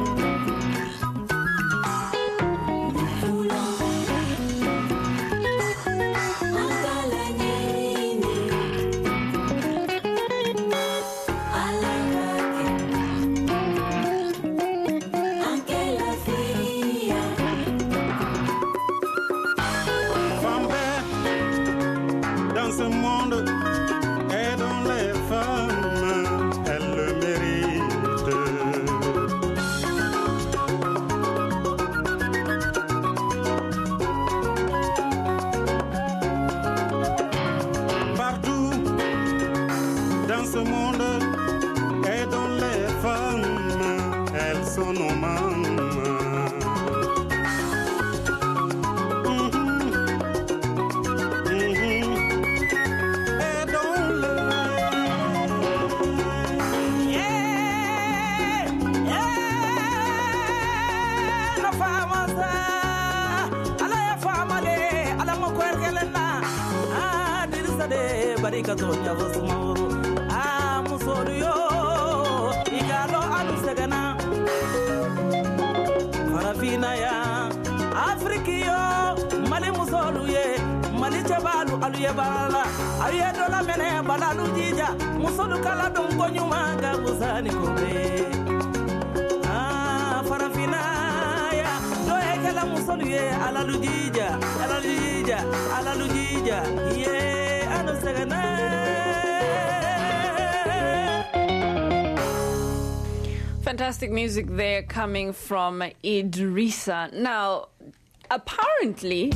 [SPEAKER 1] Fantastic music there coming from Idrissa. Now, apparently,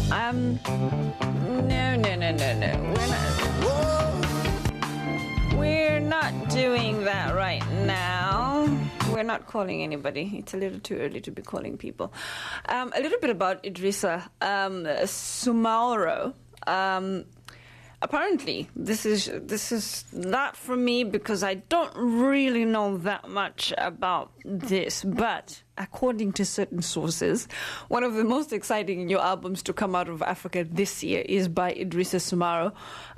[SPEAKER 1] We're not doing that right now. We're not calling anybody. It's a little too early to be calling people. A little bit about Idrissa Soumaoro. Apparently, this is not for me because I don't really know that much about this, but according to certain sources, one of the most exciting new albums to come out of Africa this year is by Idrissa Soumaoro,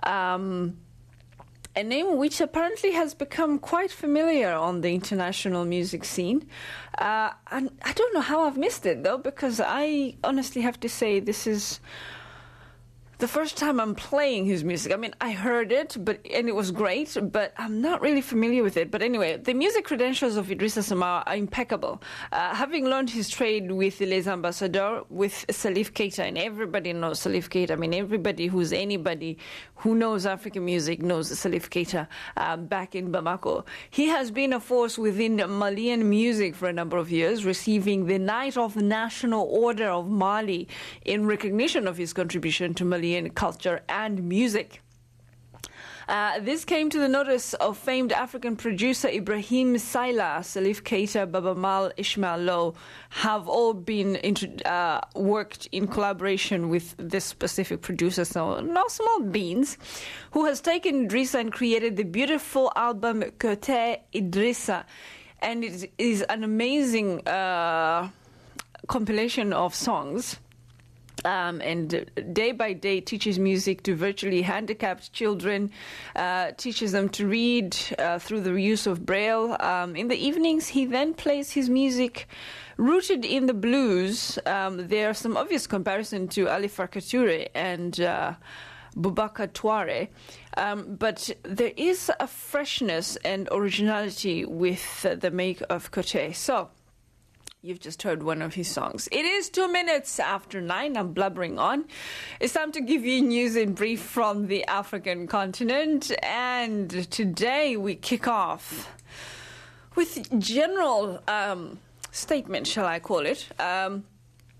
[SPEAKER 1] a name which apparently has become quite familiar on the international music scene. And I don't know how I've missed it, though, because I honestly have to say this is the first time I'm playing his music. I mean, I heard it, and it was great, but I'm not really familiar with it. But anyway, the music credentials of Idrissa Soumaoro are impeccable. Having learned his trade with Les Ambassadeurs, with Salif Keita, and everybody knows Salif Keita. I mean, anybody who knows African music knows Salif Keita back in Bamako. He has been a force within Malian music for a number of years, receiving the Knight of the National Order of Mali in recognition of his contribution to Malian culture and music. This came to the notice of famed African producer Ibrahim Saila. Salif Keita, Baba Mal, Ismail Lo have all been worked in collaboration with this specific producer, so no small beans, who has taken Idrissa and created the beautiful album Côté Idrissa. And it is an amazing compilation of songs. And day by day teaches music to virtually handicapped children, teaches them to read through the use of Braille. In the evenings, he then plays his music rooted in the blues. There are some obvious comparison to Ali Farka Touré and Boubacar Touare, but there is a freshness and originality with the make of Côté. So, you've just heard one of his songs. It is 2 minutes after 9. I'm blubbering on. It's time to give you news in brief from the African continent. And today we kick off with general statement, shall I call it.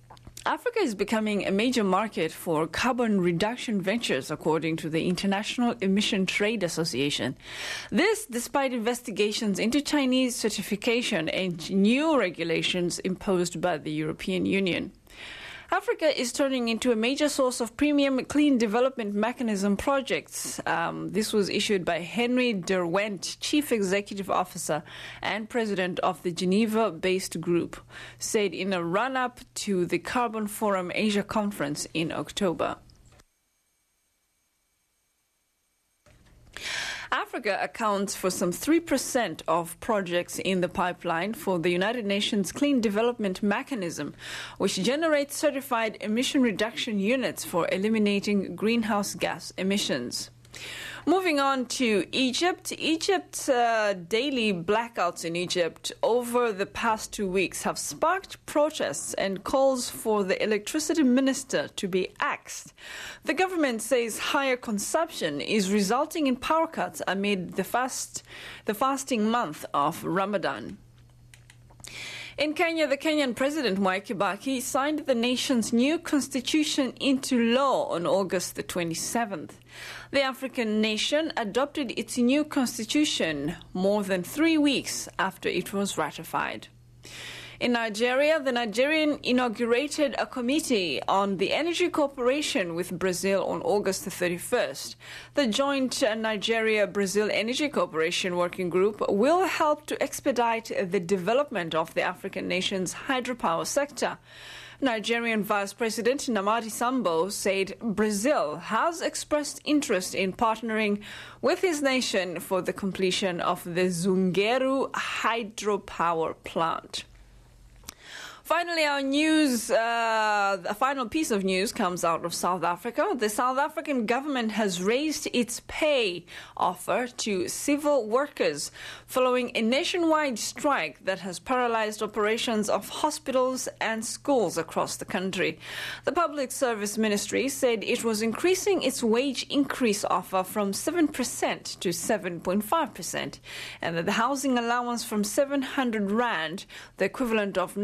[SPEAKER 1] Africa is becoming a major market for carbon reduction ventures, according to the International Emission Trade Association. This despite investigations into Chinese certification and new regulations imposed by the European Union. Africa is turning into a major source of premium clean development mechanism projects. This was issued by Henry Derwent, Chief Executive Officer and President of the Geneva-based group, said in a run-up to the Carbon Forum Asia Conference in October. Africa accounts for some 3% of projects in the pipeline for the United Nations Clean Development Mechanism, which generates certified emission reduction units for eliminating greenhouse gas emissions. Moving on to Egypt. Egypt's daily blackouts in Egypt over the past 2 weeks have sparked protests and calls for the electricity minister to be axed. The government says higher consumption is resulting in power cuts amid the fasting month of Ramadan. In Kenya, the Kenyan President Mwai Kibaki signed the nation's new constitution into law on August the 27th. The African nation adopted its new constitution more than 3 weeks after it was ratified. In Nigeria, the Nigerian inaugurated a committee on the energy cooperation with Brazil on August the 31st. The joint Nigeria-Brazil Energy Cooperation Working Group will help to expedite the development of the African nation's hydropower sector. Nigerian Vice President Namadi Sambo said Brazil has expressed interest in partnering with his nation for the completion of the Zungeru hydropower plant. Finally, our news, a final piece of news comes out of South Africa. The South African government has raised its pay offer to civil workers following a nationwide strike that has paralyzed operations of hospitals and schools across the country. The Public Service Ministry said it was increasing its wage increase offer from 7% to 7.5%, and that the housing allowance from 700 Rand, the equivalent of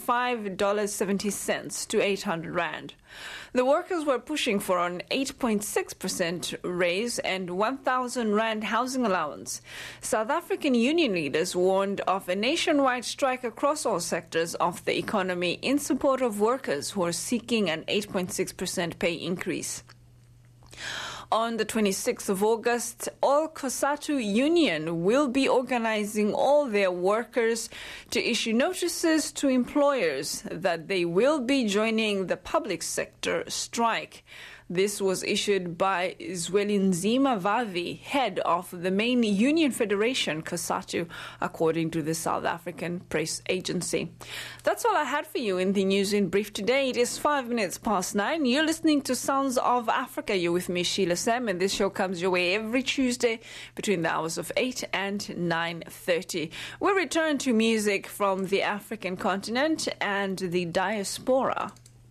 [SPEAKER 1] $95.70 to 800 Rand. The workers were pushing for an 8.6% raise and 1,000 Rand housing allowance. South African union leaders warned of a nationwide strike across all sectors of the economy in support of workers who are seeking an 8.6% pay increase. On the 26th of August, all COSATU union will be organizing all their workers to issue notices to employers that they will be joining the public sector strike. This was issued by Zwelinzima Vavi, head of the main union federation, COSATU, according to the South African press agency. That's all I had for you in the news in brief today. It is 9:05. You're listening to Sounds of Africa. You're with me, Sheila Sam, and this show comes your way every Tuesday between the hours of 8 and 9:30. We'll return to music from the African continent and the diaspora.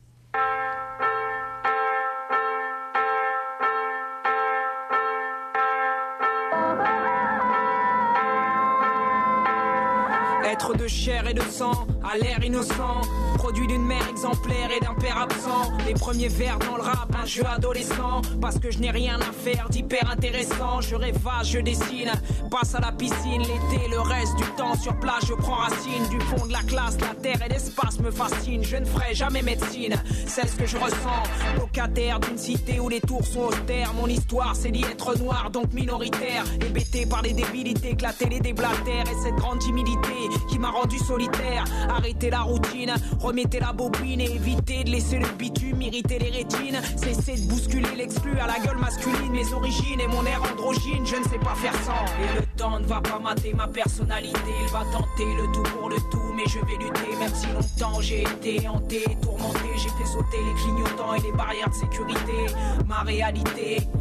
[SPEAKER 17] Être de chair et de sang, à l'air innocent, produit d'une mère exemplaire et d'un père absent. Les premiers vers dans le rap, un jeu adolescent, parce que je n'ai rien à faire d'hyper intéressant. Je rêvasse, je dessine, passe à la piscine l'été, le reste du temps sur place je prends racine. Du fond de la classe, la terre et l'espace me fascinent. Je ne ferai jamais médecine, c'est ce que je ressens. Locataire d'une cité où les tours sont austères. Mon histoire c'est d'y être noir, donc minoritaire. Hébété par les débilités que la télé déblatère. Et cette grande timidité qui m'a rendu solitaire. Arrêtez la routine, remettez la bobine et évitez de laisser le bitume irriter les rétines. Cessez de bousculer l'exclu à la gueule masculine. Mes origines et mon air androgyne, je ne sais pas faire sans. Et le temps ne va pas mater ma personnalité. Il va tenter le tout pour le tout, mais je vais lutter. Même si longtemps j'ai été hanté, tourmenté. J'ai fait sauter les clignotants et les barrières de sécurité. Ma réalité,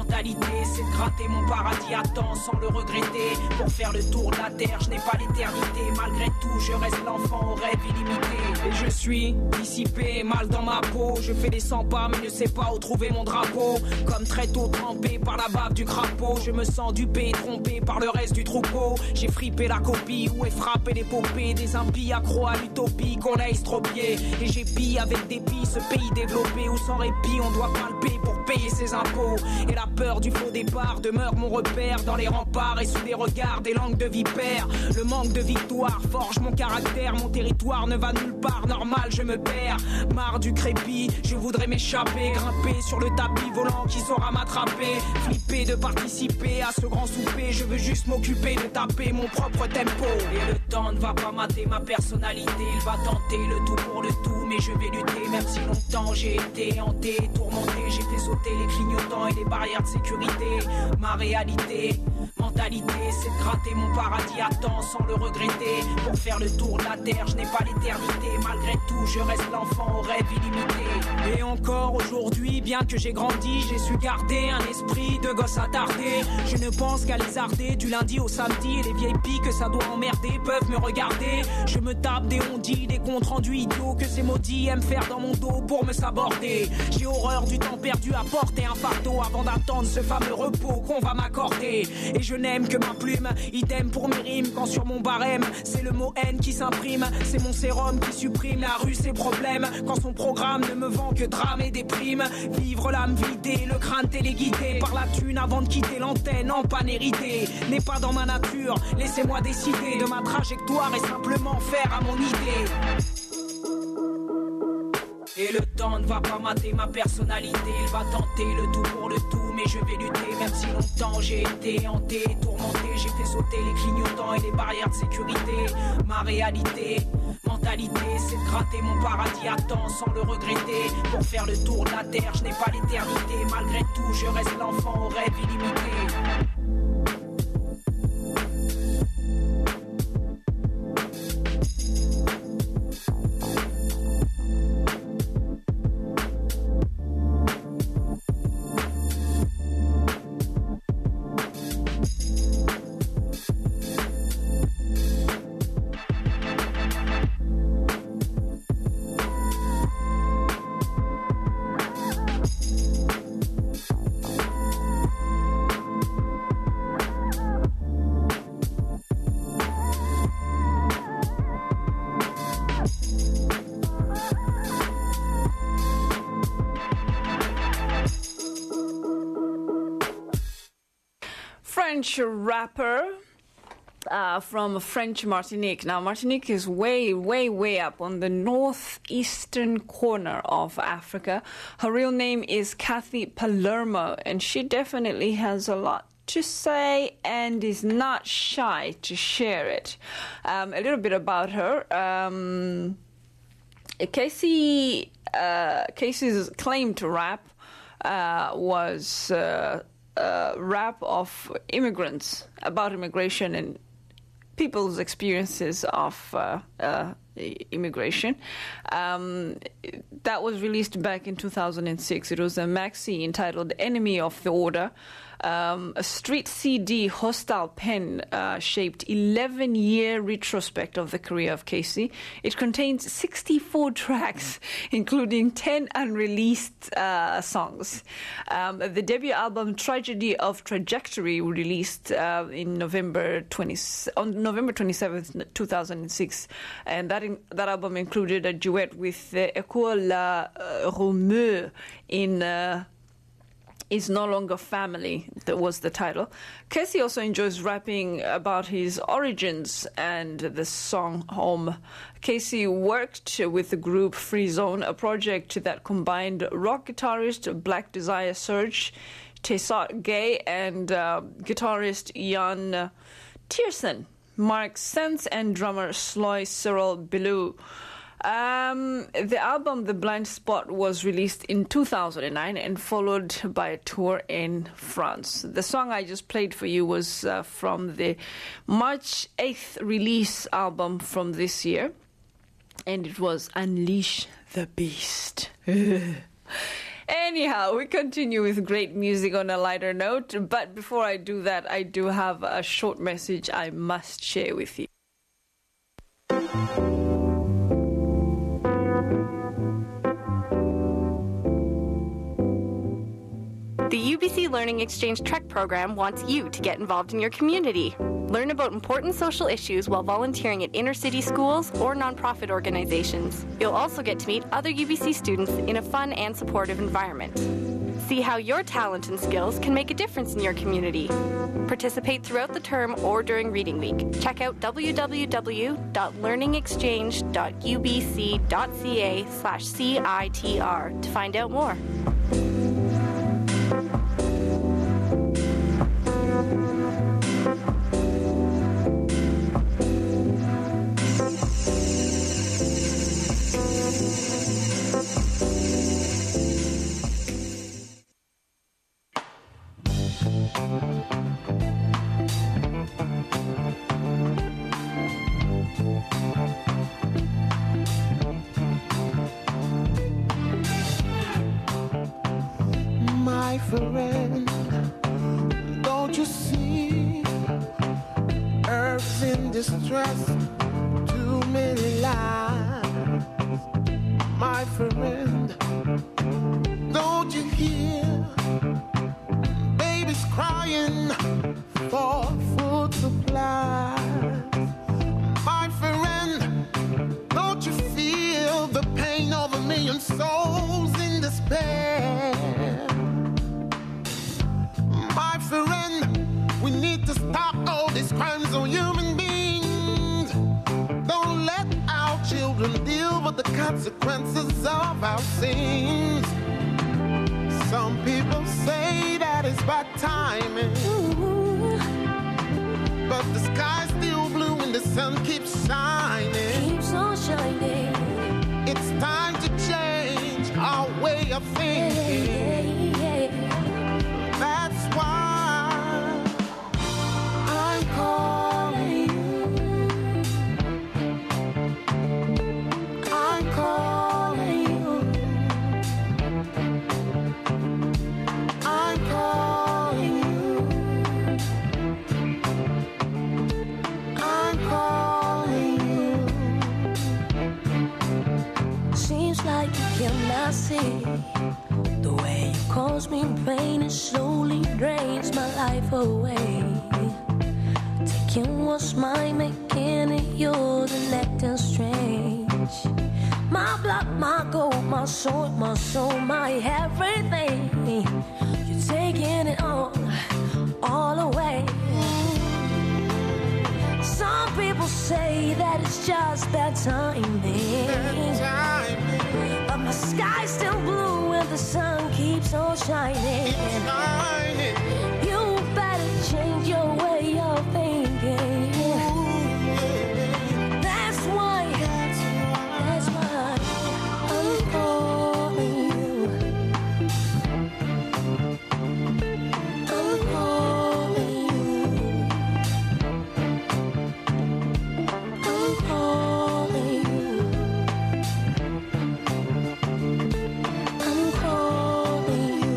[SPEAKER 17] Mentalité, c'est de gratter mon paradis à temps sans le regretter. Pour faire le tour de la terre, je n'ai pas l'éternité. Malgré tout, je reste l'enfant au rêve illimité. Et je suis dissipé, mal dans ma peau. Je fais des 100 pas, mais ne sais pas où trouver mon drapeau. Comme très tôt trempé par la bave du crapaud, je me sens dupé, trompé par le reste du troupeau. J'ai fripé la copie, où est frappé l'épopée des impies accros à l'utopie qu'on a estropié. Et j'épie avec dépit ce pays développé où sans répit on doit palper pour payer ses impôts. Et la peur du faux départ demeure mon repère dans les remparts et sous les regards des langues de vipères. Le manque de victoire forge mon caractère, mon territoire ne va nulle part, normal je me perds. Marre du crépi, je voudrais m'échapper, grimper sur le tapis volant qui saura m'attraper. Flipper de participer à ce grand souper, je veux juste m'occuper de taper mon propre tempo. Et le temps ne va pas mater ma personnalité, il va tenter le tout pour le tout, mais je vais lutter. Même si longtemps j'ai été hanté, tourmenté, j'ai fait sauter les clignotants et les barrières de sécurité. Ma réalité, mentalité, c'est de gratter mon paradis à temps sans le regretter. Pour faire le tour de la terre, je n'ai pas l'éternité. Malgré tout, je reste l'enfant au rêve illimité. Et encore aujourd'hui, bien que j'ai grandi, j'ai su garder un esprit de gosse attardé. Je ne pense qu'à lézarder du lundi au samedi. Et les vieilles piques que ça doit emmerder peuvent me regarder. Je me tape des ondits, des comptes rendus idiots que ces maudits aiment faire dans mon dos pour me saborder. J'ai horreur du temps perdu à porter un fardeau avant d'attendre ce fameux repos qu'on va m'accorder. Et je n'aime que ma plume, idem pour mes rimes. Quand sur mon barème, c'est le mot haine qui s'imprime. C'est mon sérum qui supprime la rue, ses problèmes. Quand son programme ne me vend que drame et déprime. Vivre l'âme vidée, le crâne téléguidé par la thune avant de quitter l'antenne en panne héritée. N'est pas dans ma nature, laissez-moi décider de ma trajectoire et simplement faire à mon idée. Et le temps ne va pas mater ma personnalité, il va tenter le tout pour le tout, mais je vais lutter. Même si longtemps j'ai été hanté, tourmenté, j'ai fait sauter les clignotants et les barrières de sécurité. Ma réalité, mentalité, c'est de gratter mon paradis à temps sans le regretter. Pour faire le tour de la terre, je n'ai pas l'éternité. Malgré tout, je reste l'enfant au rêve illimité.
[SPEAKER 1] French rapper from French Martinique. Now, Martinique is way, way, way up on the northeastern corner of Africa. Her real name is Kathy Palermo, and she definitely has a lot to say and is not shy to share it. A little bit about her. Casey's claim to rap was rap of immigrants, about immigration and people's experiences of immigration. That was released back in 2006. It was a maxi entitled Enemy of the Order. A street CD hostile pen shaped 11-year retrospect of the career of Casey. It contains 64 tracks, including 10 unreleased songs. The debut album Tragedy of Trajectory released on November 27th, 2006, and that album included a duet with École Romeu in Is No Longer Family, that was the title. Casey also enjoys rapping about his origins and the song Home. Casey worked with the group Free Zone, a project that combined rock guitarist Black Desire Surge, Tessot Gay, and guitarist Jan Tiersen, Mark Sense, and drummer Sloy Cyril Bilou. The album The Blind Spot was released in 2009 and followed by a tour in France. The song I just played for you was from the March 8th release album from this year, and it was Unleash the Beast. Anyhow, we continue with great music on a lighter note. But before I do that, I do have a short message I must share with you.
[SPEAKER 18] The UBC Learning Exchange Trek program wants you to get involved in your community. Learn about important social issues while volunteering at inner-city schools or nonprofit organizations. You'll also get to meet other UBC students in a fun and supportive environment. See how your talent and skills can make a difference in your community. Participate throughout the term or during Reading Week. Check out www.learningexchange.ubc.ca/CITR to find out more.
[SPEAKER 12] My friend, don't you see? Earth's in distress, too many lives. My friend, don't you hear? Babies crying for food supplies. My friend, don't you feel the pain of a million souls in despair? My friend, we need to stop all these crimes on human beings. Don't let our children deal with the consequences of our sins. Some people say that it's bad timing, but the sky's still blue and the sun keeps shining.
[SPEAKER 5] Keeps on shining.
[SPEAKER 12] It's time to change our way of thinking. That's why I'm calling you. I'm calling you. I'm calling you. I'm calling you. Seems like you cannot see the way you cause me pain and slowly drains my life away. Taking what's mine, making it yours and acting strange. My blood, my gold, my soul, my everything. You're taking it all away. Some people say that it's just bad timing. But my sky's still blue and the sun keeps on shining. You better change your way of thinking. That's why I'm calling you. I'm calling you. I'm calling you. I'm calling you.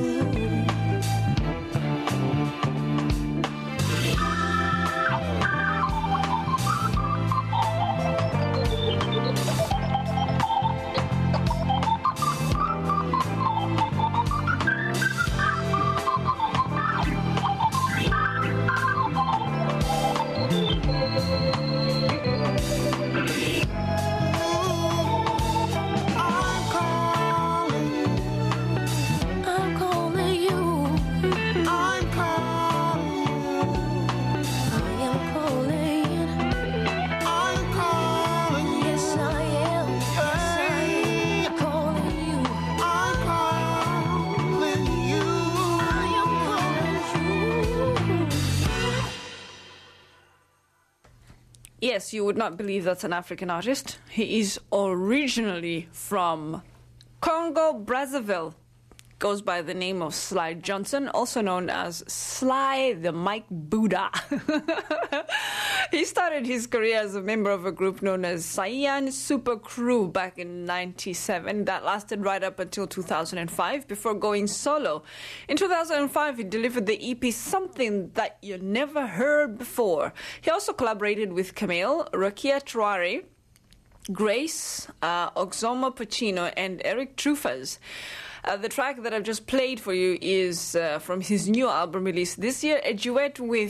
[SPEAKER 12] I'm calling you. I'm calling. I am calling. I'm calling. Yes, I am. Yes, I am calling you. I'm calling you. I am calling you.
[SPEAKER 1] Yes, you would not believe that's an African artist. He is originally from Congo, Brazzaville. goes by the name of Sly Johnson, also known as Sly the Mike Buddha. He started his career as a member of a group known as Cyan Super Crew back in 1997. That lasted right up until 2005 before going solo. In 2005, he delivered the EP Something That You Never Heard Before. He also collaborated with Camille, Rakia Traore, Grace, Oxoma Puccino, and Eric Truffaz. The track that I've just played for you is from his new album released this year, a duet with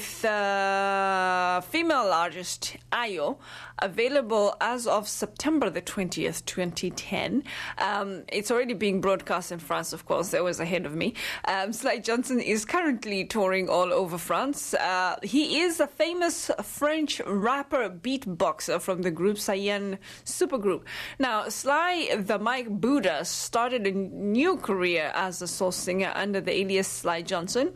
[SPEAKER 1] female artist Ayo, available as of September the 20th, 2010. It's already being broadcast in France, of course. That was ahead of me. Sly Johnson is currently touring all over France. He is a famous French rapper beatboxer from the group Cyan Supergroup. Now, Sly the Mike Buddha started a new career as a soul singer under the alias Sly Johnson.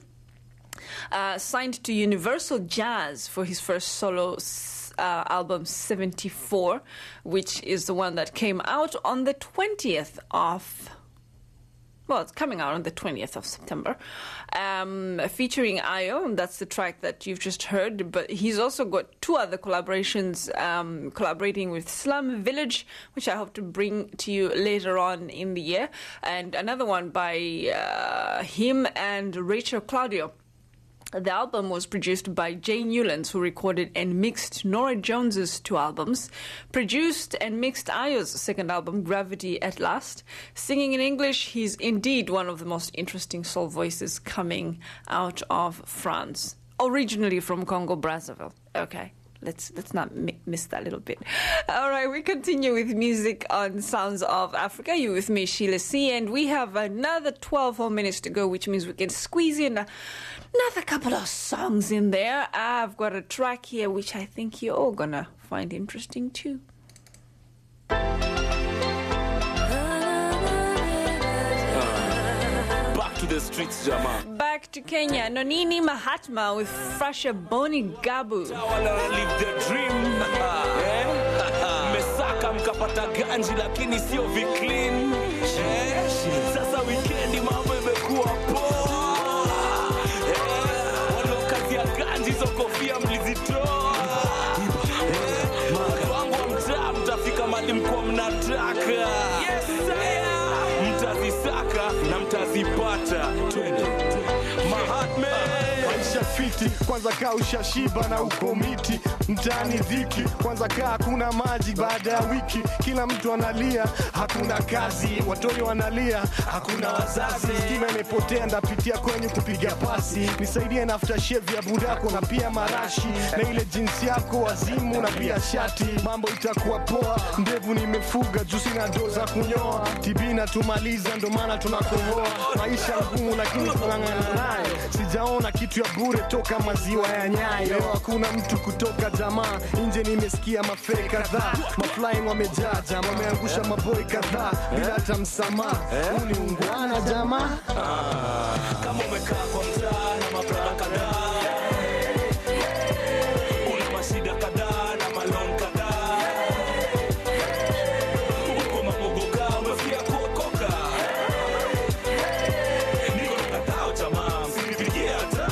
[SPEAKER 1] Signed to Universal Jazz for his first solo album 74, which is the one that came out on the 20th of... Well, it's coming out on the 20th of September, featuring Ayo. That's the track that you've just heard. But he's also got two other collaborations, collaborating with Slum Village, which I hope to bring to you later on in the year, and another one by him and Rachel Claudio. The album was produced by Jay Newlands, who recorded and mixed Norah Jones's two albums, produced and mixed Ayo's second album, Gravity at Last. Singing in English, he's indeed one of the most interesting soul voices coming out of France, originally from Congo-Brazzaville. Okay. Let's not miss that little bit. All right, we continue with music on Sounds of Africa. You with me, Sheila C., and we have another 12 more minutes to go, which means we can squeeze in another couple of songs in there. I've got a track here which I think you're all gonna find interesting too.
[SPEAKER 3] Back to the streets, Jama.
[SPEAKER 1] Back to Kenya. Nonini Mahatma with Frasha Boni Gabu.
[SPEAKER 3] Live the dream. Mesaka mkapata ganji lakini sio viclean. Sasa weekendi mambo imekuwa poa. Walokazi ya ganji zo kofia mlizitoa. Wangu wa mtaa mtafika mali mkuwa mnataka. Yes, mtazisaka na mtazipata. Mahatma
[SPEAKER 19] maisha fiti, kwanza kaa ushashiba na uko miti. Mtaani dhiki, kwanza kaa hakuna maji baada ya wiki. Kila mtu analia, hakuna kazi. Watoi wanalia, hakuna wazazi. Stima imepotea, ndapitia kwenye kupiga pasi. Nisaidie na aftershave ya budako na pia marashi. Na ile jinsi yako wazimu na pia shati. Mambo itakuwa poa, ndevu nimefuga, jusi na doza kunyoa. Tibina tumaliza, ndo maana tunakohoa. Maisha ngumu lakini tunang'ana nayo. Sijaona kitu ya bure toka maziwa ya Nyayo. Leo hakuna mtu kutoka jamaa, nje nimesikia mafake kadhaa. Maflying wamejaa jamaa, wameangusha maboy kadhaa bila hata msamaha. Uniungwana jamaa.
[SPEAKER 3] Kama umekaa kwa mtaa na mabrada kadhaa, una mashida kadhaa na malon kadhaa, uko mabogoka umefia kuokoka. Niko nakatao jamaa, msinipigie hata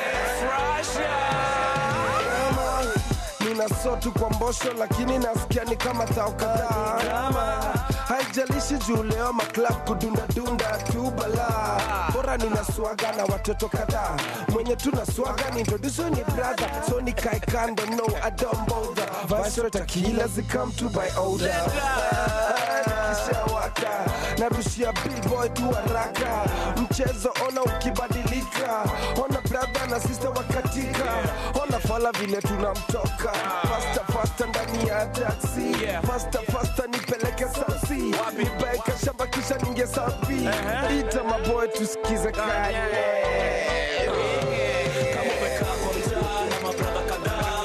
[SPEAKER 20] Nina sotu kwa mbosho lakini nasikia ni kama tao kadhaa. Haijalishi juu leo maklub kudunda dunda tu bala. Bora nina swaga na watoto kadhaa. Mwenye tuna swaga ni introduce ni brother. So ni kai kando, no I don't bother. Vice tequila zi come to by order. Kisha waka narushia big boy tu haraka. Mchezo ona ukibadilika. Ona brother na sister wakatika. Ona fala vile tunamtoka. Faster faster ndani ya taxi. Faster faster nipeleke sausi. Nibeka shamba kisha ninge safi. Ita maboy tusikize kaya.
[SPEAKER 3] Kama umekaa kwa mtaa na mabrada kadhaa,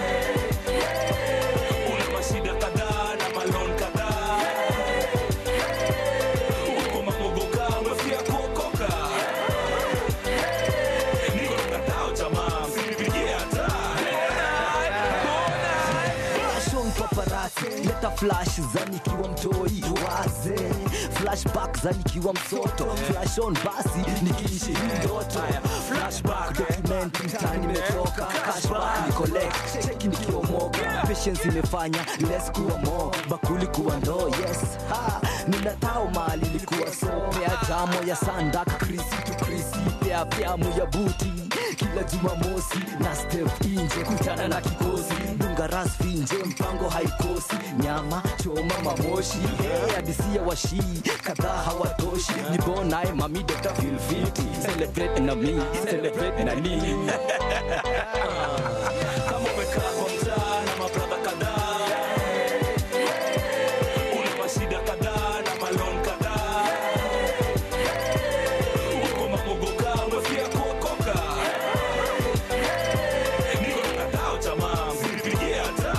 [SPEAKER 3] una mashida kadhaa na malon kadhaa, uko mabogoka umefia kuokoka. Niko nakatao jamaa, msinipigie hata.
[SPEAKER 21] leta flash za nikiwa mtoi waze, flashback za nikiwa msoto, flash on basi nikiishi ndoto, flashback document mtani metoka, cashback ni collect check nikiwa moka, patience imefanya less kuwa more, bakuli kuwa ndo yes ha, ninatao mali likuwa so, pea jamo ya sandak krisi tu krisi, pea mu ya buti kila Jumamosi na step inje kutana na kikosi, dunga ras finje mpango haikosi, nyama choma mamoshi adisia washi kadhaa hawatoshi, nibonae mami dota feel fiti, celebrate na me celebrate na nini
[SPEAKER 3] kama umekaa kwa mtaa na mabrada kadhaa, una mashida kadhaa na malon kadhaa, uko mamogoka umefia kuokoka, niko na katao jamaa msinipigie hata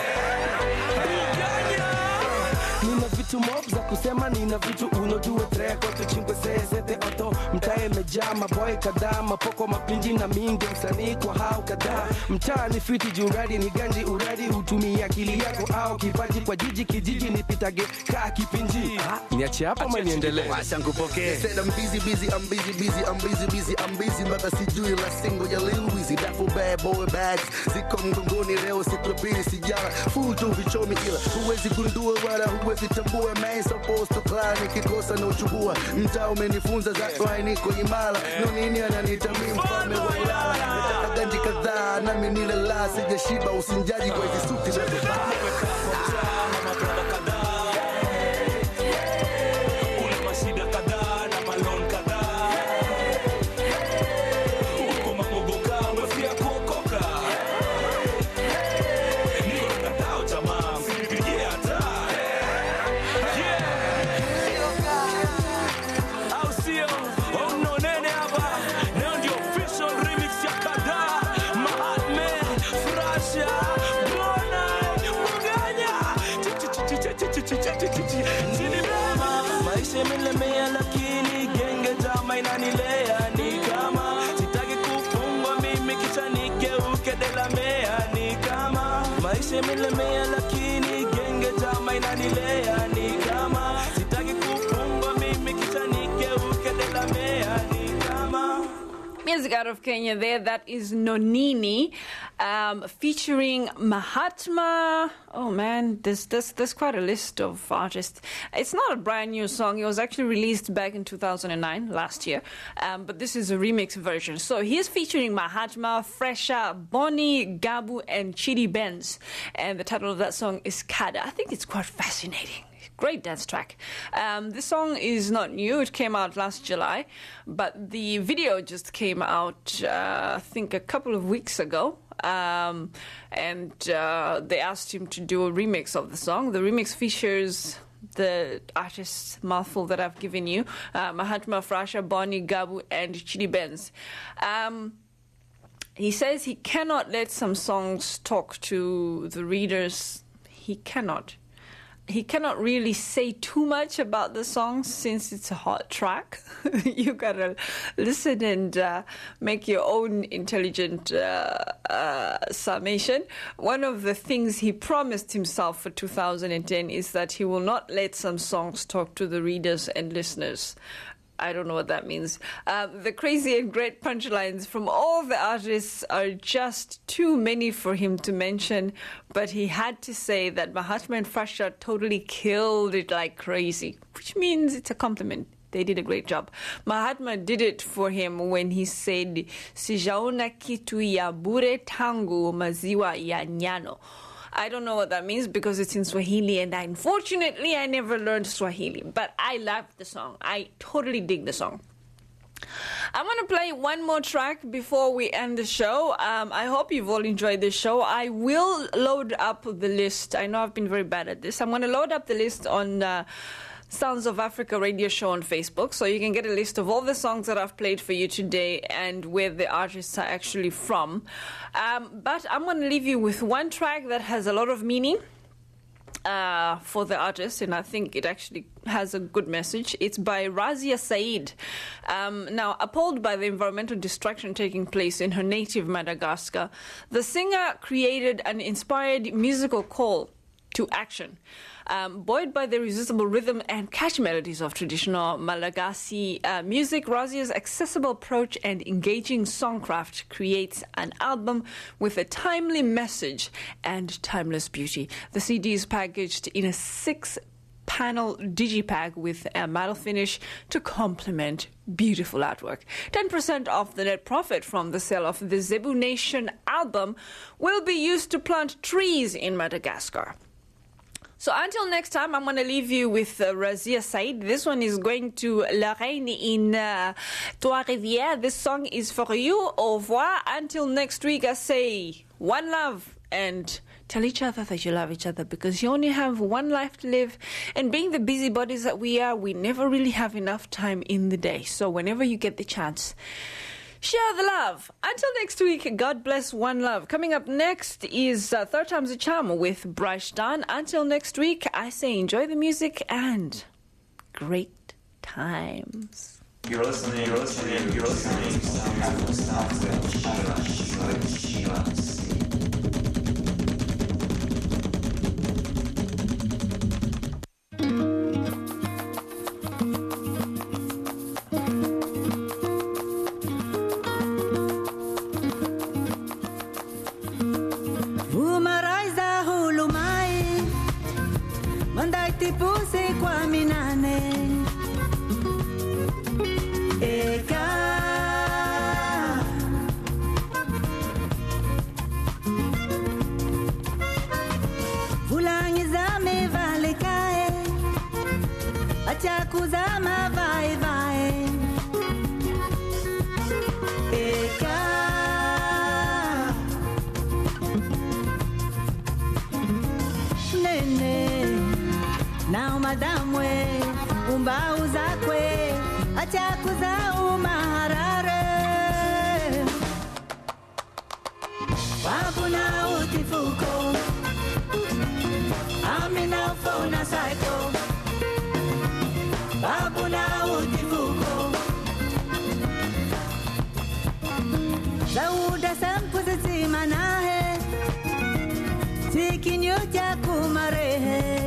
[SPEAKER 20] nina vitu mob za kusema, nina vitu unojue treko tuchingwe sesete oto, mtae mejaa maboy kadhaa, mapoko mapinji na mingi msanii kwa hao kadhaa, mtaa ni fiti juradi ni ganji uradi, utumia akili yako au kipaji kwa jiji kijiji nipitage kaa kipinji. Niache hapa ama niendelee?
[SPEAKER 22] Wacha nikupokee. Said I'm busy mpaka sijui la single ya Lil Weezy, dafu bad boy bags ziko mgongoni leo siku pili sijala full tu vichomi, ila huwezi gundua wala huwezi tambua, man supposed to climb nikikosa na uchubua, mtaa umenifunza za why niko imara, no nini ananiita mimi mfalme wa Ulaya, nataka ganji kadhaa na mimi nile la sijashiba, usinjaji kwa hizi suti za
[SPEAKER 3] maisha imelemea lakini genge jama inanilea, ni kama sitaki kufungwa mimi kisha nigeuke delamea, ni kama maisha imelemea lakini genge jama inanilea, ni kama sitaki kufungwa mimi kisha nigeuke delamea, ni kama.
[SPEAKER 1] Music out of Kenya there. That is Nonini, featuring Mahatma. Oh man, there's quite a list of artists. It's not a brand new song. It was actually released back in 2009, last year. But this is a remix version. So he's featuring Mahatma, Fresha, Bonnie, Gabu, and Chidi Benz. And the title of that song is Kada. I think it's quite fascinating. Great dance track. This song is not new. It came out last July, but the video just came out, I think, a couple of weeks ago. And they asked him to do a remix of the song. The remix features the artist's mouthful that I've given you, Mahatma, Frasha, Bonnie, Gabu, and Chidi Benz. He says he cannot let some songs talk to the readers. He cannot really say too much about the song since it's a hot track. You gotta listen and make your own intelligent summation. One of the things he promised himself for 2010 is that he will not let some songs talk to the readers and listeners. I don't know what that means. The crazy and great punchlines from all the artists are just too many for him to mention, but he had to say that Mahatma and Frasha totally killed it like crazy, which means it's a compliment. They did a great job. Mahatma did it for him when he said, "Sijaona kitu ya bure tangu maziwa ya nyano." I don't know what that means because it's in Swahili, and unfortunately I never learned Swahili, but I love the song. I totally dig the song. I'm going to play one more track before we end the show. I hope you've all enjoyed the show. I will load up the list. I know I've been very bad at this. I'm going to load up the list on Sounds of Africa radio show on Facebook, so you can get a list of all the songs that I've played for you today and where the artists are actually from. But I'm going to leave you with one track that has a lot of meaning for the artist, and I think it actually has a good message. It's by Razia Said. Now, appalled by the environmental destruction taking place in her native Madagascar, the singer created an inspired musical call to action. Buoyed by the irresistible rhythm and catchy melodies of traditional Malagasy music, Razia's accessible approach and engaging songcraft creates an album with a timely message and timeless beauty. The CD is packaged in a 6-panel digipack with a metal finish to complement beautiful artwork. 10% of the net profit from the sale of the Zebu Nation album will be used to plant trees in Madagascar. So until next time, I'm going to leave you with Razia Said. This one is going to Lorraine in Trois-Rivières. This song is for you. Au revoir. Until next week, I say one love and tell each other that you love each other, because you only have one life to live. And being the busybodies that we are, we never really have enough time in the day. So whenever you get the chance, share the love. Until next week, God bless, one love. Coming up next is Third Time's a Charm with Bryce Dunn. Until next week, I say enjoy the music and great times.
[SPEAKER 9] You're listening.
[SPEAKER 4] Tipuse kwa minane eka Vulangi zame vale kae Achaku zama vae vae eka Nene na madamwe umba uzakwe achakuza umaharare wabuna utifuko amina fona saiko wabuna utifuko Zauda samkuza simanahe Tikinyo chakumarehe